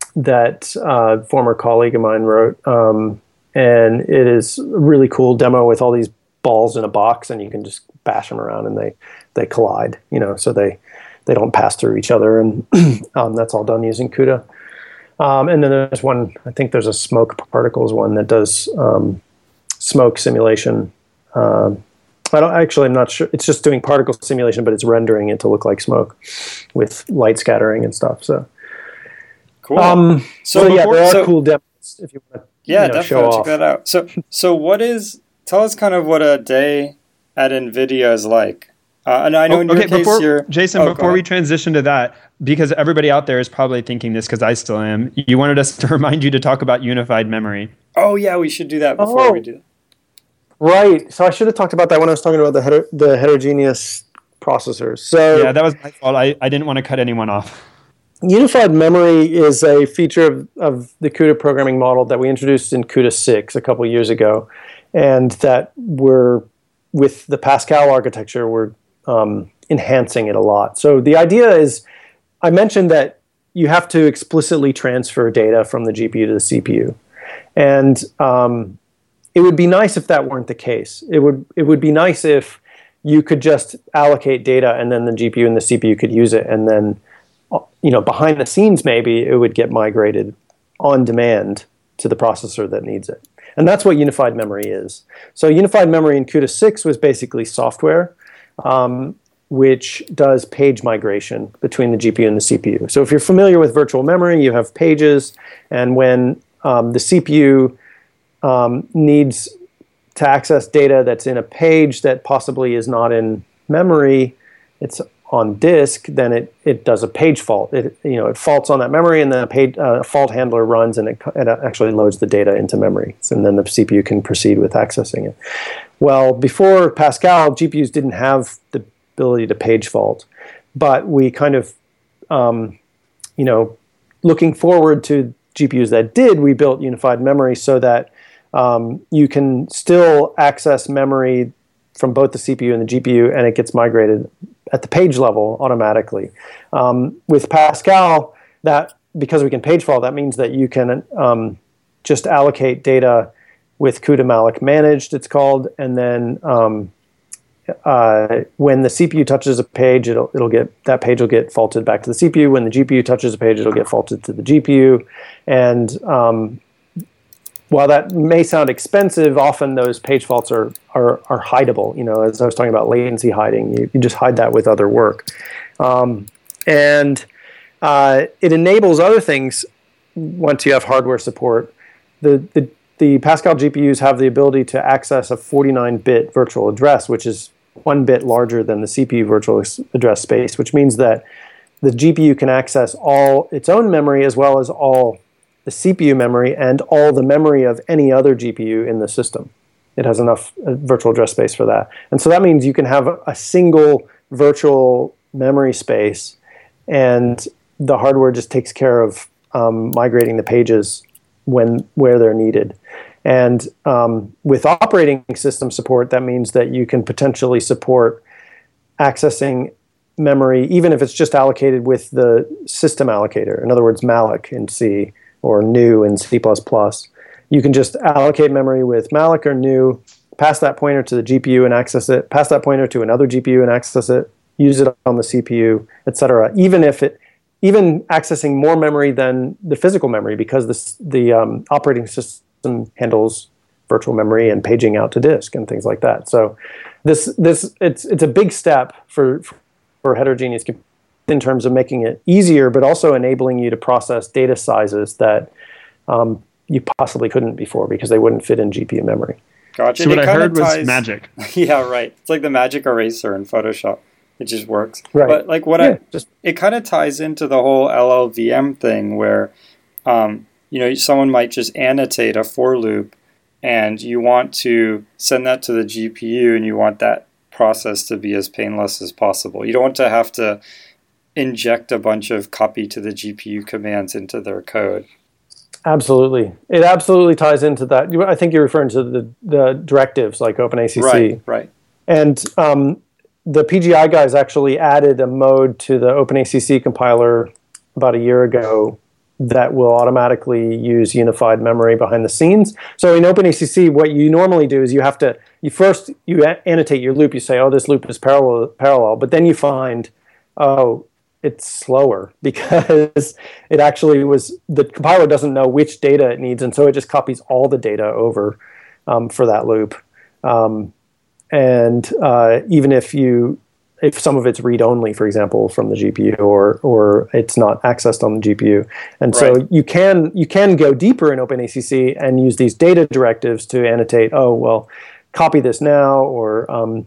that uh, a former colleague of mine wrote, um, and it is a really cool demo with all these balls in a box, and you can just bash them around, and they they collide. You know, so they they don't pass through each other, and um, that's all done using CUDA. Um, and then there's one, I think there's a smoke particles one that does um, smoke simulation. Um, I don't actually, I'm not sure. It's just doing particle simulation, but it's rendering it to look like smoke with light scattering and stuff. So cool. Um, so, so yeah, there are so, cool demos if you want to yeah, you know, definitely show check off. that out. So, so what is? Tell us kind of what a day at NVIDIA is like. Uh, and I know oh, in your okay, case, before, you're... Jason, oh, before we transition to that, because everybody out there is probably thinking this because I still am, you wanted us to remind you to talk about unified memory. Oh, yeah, we should do that before oh, we do that. Right. So I should have talked about that when I was talking about the heter- the heterogeneous processors. So yeah, that was my fault. I, I didn't want to cut anyone off. Unified memory is a feature of, of the CUDA programming model that we introduced in CUDA six a couple years ago, and that we're, with the Pascal architecture, we're um, enhancing it a lot. So the idea is, I mentioned that you have to explicitly transfer data from the G P U to the C P U. And um, it would be nice if that weren't the case. It would it would be nice if you could just allocate data and then the G P U and the C P U could use it, and then, you know, behind the scenes maybe it would get migrated on demand to the processor that needs it. And that's what unified memory is. So unified memory in CUDA six was basically software um, which does page migration between the G P U and the C P U. So if you're familiar with virtual memory, you have pages, and when um, the C P U um, needs to access data that's in a page that possibly is not in memory, it's on disk, then it, it does a page fault. It you know it faults on that memory, and then a page, uh, fault handler runs, and it, it actually loads the data into memory, and then the C P U can proceed with accessing it. Well, before Pascal, G P Us didn't have the ability to page fault, but we kind of, um, you know, looking forward to G P Us that did, we built unified memory so that um, you can still access memory from both the C P U and the G P U, and it gets migrated at the page level automatically. Um, with Pascal, that because we can page fault, that means that you can um, just allocate data with CUDA-malloc managed, it's called, and then um, uh, when the C P U touches a page, it'll it'll get that page will get faulted back to the C P U. When the G P U touches a page, it'll get faulted to the G P U, and um, while that may sound expensive, often those page faults are, are are hideable. You know, as I was talking about latency hiding, you, you just hide that with other work. Um, and uh, it enables other things once you have hardware support. The, the, the Pascal G P Us have the ability to access a forty-nine bit virtual address, which is one bit larger than the C P U virtual address space, which means that the G P U can access all its own memory as well as all the C P U memory and all the memory of any other G P U in the system. It has enough uh, virtual address space for that. And so that means you can have a, a single virtual memory space, and the hardware just takes care of um, migrating the pages when where they're needed. And um, with operating system support, that means that you can potentially support accessing memory, even if it's just allocated with the system allocator. In other words, malloc in C, or new in C plus plus. You can just allocate memory with malloc or new, pass that pointer to the G P U and access it, pass that pointer to another G P U and access it, use it on the C P U, et cetera. Even if it, even accessing more memory than the physical memory, because this, the um, operating system handles virtual memory and paging out to disk and things like that. So this, this it's it's a big step for for heterogeneous computing in terms of making it easier, but also enabling you to process data sizes that um, you possibly couldn't before because they wouldn't fit in G P U memory. Gotcha. So what it I heard ties, was magic. Yeah, right. It's like the magic eraser in Photoshop. It just works. Right. But like what yeah, I, just, it kind of ties into the whole L L V M thing where, um, you know, someone might just annotate a for loop, and you want to send that to the G P U, and you want that process to be as painless as possible. You don't want to have to inject a bunch of copy to the G P U commands into their code. Absolutely. It absolutely ties into that. I think you're referring to the, the directives like OpenACC. Right, right. And um, the P G I guys actually added a mode to the OpenACC compiler about a year ago that will automatically use unified memory behind the scenes. So in OpenACC, what you normally do is you have to, you first, you annotate your loop. You say, oh, this loop is parallel, parallel. But then you find, oh, it's slower because it actually was, the compiler doesn't know which data it needs, and so it just copies all the data over um, for that loop. Um, and uh, even if you, if some of it's read-only, for example, from the G P U, or or it's not accessed on the G P U, and so right. you can you can go deeper in OpenACC and use these data directives to annotate. Oh well, copy this now, or um,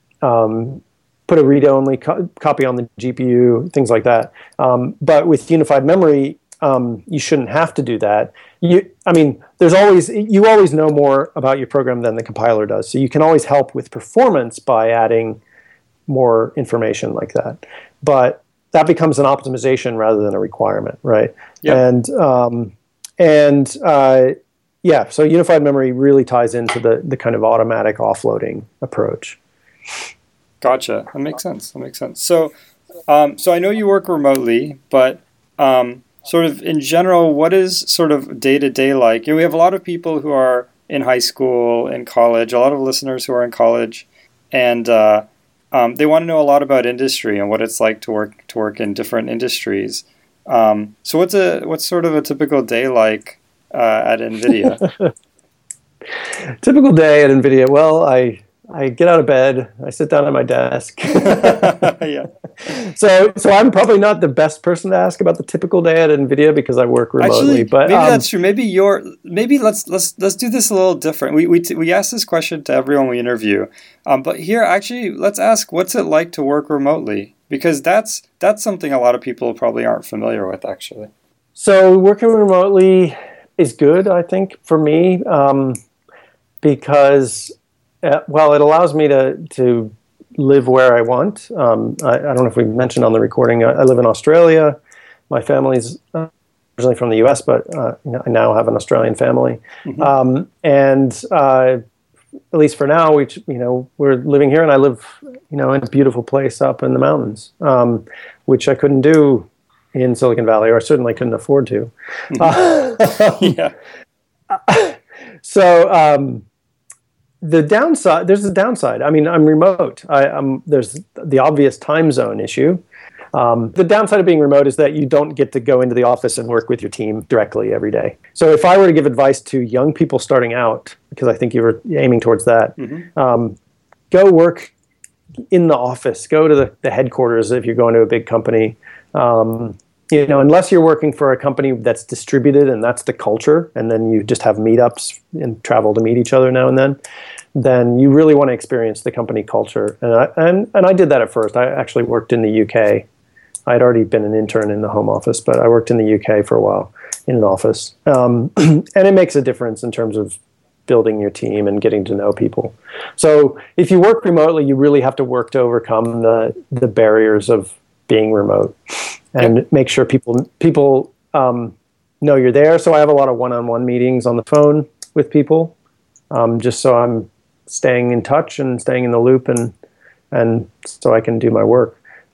um, put a read-only co- copy on the G P U, things like that. Um, but with unified memory, um, you shouldn't have to do that. You, I mean, there's always you always know more about your program than the compiler does, so you can always help with performance by adding more information like that. But that becomes an optimization rather than a requirement, right? Yep. And um, and uh, yeah, so unified memory really ties into the the kind of automatic offloading approach. Gotcha. That makes sense. That makes sense. So, um, so I know you work remotely, but um, sort of in general, what is sort of day to day like? You know, we have a lot of people who are in high school, in college, a lot of listeners who are in college, and uh, um, they want to know a lot about industry and what it's like to work to work in different industries. Um, so, what's a what's sort of a typical day like uh, at NVIDIA? Typical day at NVIDIA. Well, I I get out of bed. I sit down at my desk. Yeah. So, so I'm probably not the best person to ask about the typical day at NVIDIA because I work remotely. Actually, but maybe um, that's true. Maybe you're. Maybe let's let's let's do this a little different. We we t- we ask this question to everyone we interview, um, but here actually let's ask what's it like to work remotely, because that's that's something a lot of people probably aren't familiar with actually. So working remotely is good, I think, for me, um, because uh, well, it allows me to to live where I want. Um, I, I don't know if we mentioned on the recording. I, I live in Australia. My family's uh, originally from the U S, but uh, I now have an Australian family, mm-hmm. um, and uh, at least for now, we you know we're living here, and I live you know in a beautiful place up in the mountains, um, which I couldn't do in Silicon Valley, or I certainly couldn't afford to. Mm-hmm. Uh, yeah. So. Um, The downside, there's a downside. I mean, I'm remote. I, I'm, there's the obvious time zone issue. Um, the downside of being remote is that you don't get to go into the office and work with your team directly every day. So if I were to give advice to young people starting out, because I think you were aiming towards that, mm-hmm. um, go work in the office. Go to the, the headquarters if you're going to a big company. Um, you know, unless you're working for a company that's distributed and that's the culture, and then you just have meetups and travel to meet each other now and then, then you really want to experience the company culture. And I, and, and I did that at first. I actually worked in the U K. I'd already been an intern in the home office, but I worked in the U K for a while in an office. Um, and it makes a difference in terms of building your team and getting to know people. So if you work remotely, you really have to work to overcome the, the barriers of being remote. And yep. make sure people people um, know you're there. So I have a lot of one-on-one meetings on the phone with people, um, just so I'm staying in touch and staying in the loop, and and so I can do my work.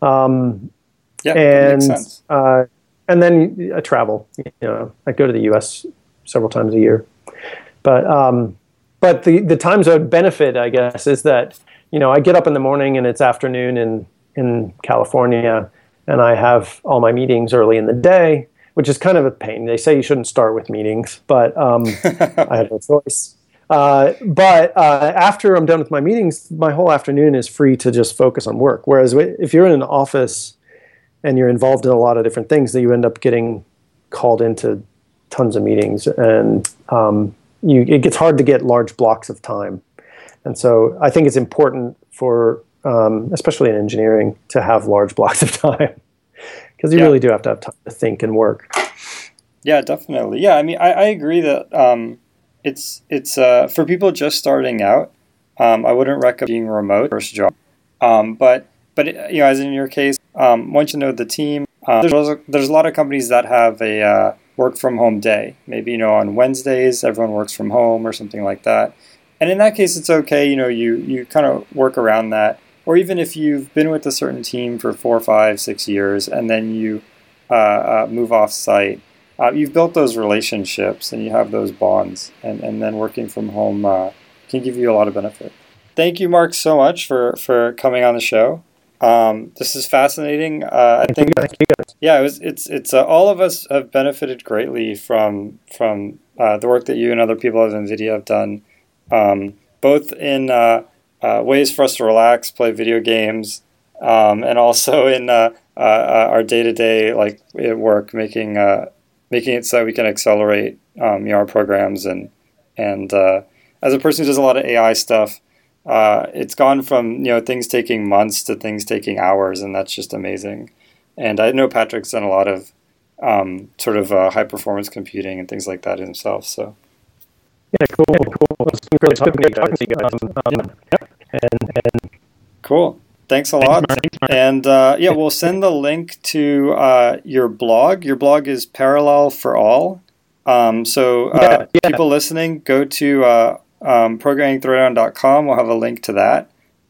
Um, yeah, and that makes sense. Uh, and then I travel. You know, I go to the U S several times a year. But um, but the the time zone benefit, I guess, is that you know I get up in the morning and it's afternoon in in California. And I have all my meetings early in the day, which is kind of a pain. They say you shouldn't start with meetings, but um, I have no choice. Uh, but uh, after I'm done with my meetings, my whole afternoon is free to just focus on work. Whereas if you're in an office and you're involved in a lot of different things, then you end up getting called into tons of meetings, and um, you, it gets hard to get large blocks of time. And so I think it's important for Um, especially in engineering, to have large blocks of time, because you yeah. really do have to have time to think and work. Yeah, definitely. Yeah, I mean, I, I agree that um, it's it's uh, for people just starting out. Um, I wouldn't recommend being remote first job, um, but but you know, as in your case, um, once you know the team, uh, there's a, there's a lot of companies that have a uh, work from home day. Maybe you know on Wednesdays everyone works from home or something like that, and in that case, it's okay. You know, you you kind of work around that. Or even if you've been with a certain team for four, five, six years, and then you uh, uh, move off-site, uh, you've built those relationships and you have those bonds, and, and then working from home uh, can give you a lot of benefit. Thank you, Mark, so much for, for coming on the show. Um, this is fascinating. Uh, I think, yeah, it was, it's it's uh, all of us have benefited greatly from from uh, the work that you and other people at NVIDIA have done, um, both in uh, Uh, ways for us to relax, play video games, um, and also in uh, uh, our day-to-day like at work, making uh, making it so that we can accelerate um, you know, our programs. And and uh, as a person who does a lot of A I stuff, uh, it's gone from you know things taking months to things taking hours, and that's just amazing. And I know Patrick's done a lot of um, sort of uh, high-performance computing and things like that himself. So. Yeah, cool, yeah, cool. It's been great talking to you guys. Um, um, yeah. And, and cool. Thanks a lot. Thanks, Mark. And uh, yeah, we'll send the link to uh, your blog. Your blog is Parallel for All. Um, so uh, yeah, yeah. people listening, go to uh, um, programming throwdown dot com. We'll have a link to that.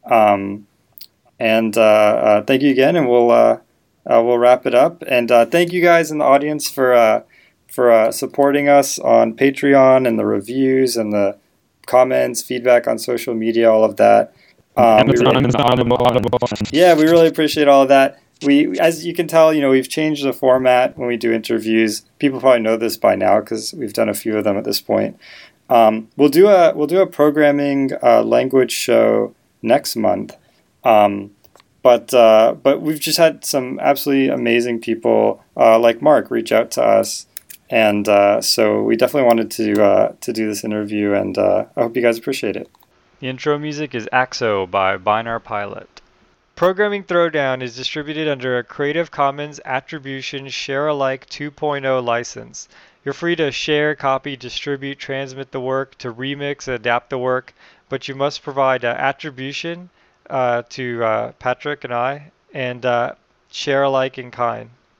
Um, and uh, uh, thank you again, and we'll uh, uh, we'll wrap it up. And uh, thank you guys in the audience for uh, for uh, supporting us on Patreon, and the reviews and the comments, feedback on social media, all of that. Um, we really, yeah, we really appreciate all of that. We, as you can tell, you know, we've changed the format when we do interviews. People probably know this by now because we've done a few of them at this point. Um, we'll do a we'll do a programming uh, language show next month, um, but uh, but we've just had some absolutely amazing people uh, like Mark reach out to us, and uh, so we definitely wanted to uh, to do this interview, and uh, I hope you guys appreciate it. The intro music is Axo by Binar Pilot. Programming Throwdown is distributed under a Creative Commons Attribution Share Alike two point oh license. You're free to share, copy, distribute, transmit the work, to remix, adapt the work, but you must provide uh, attribution uh, to uh, Patrick and I, and uh, share alike in kind.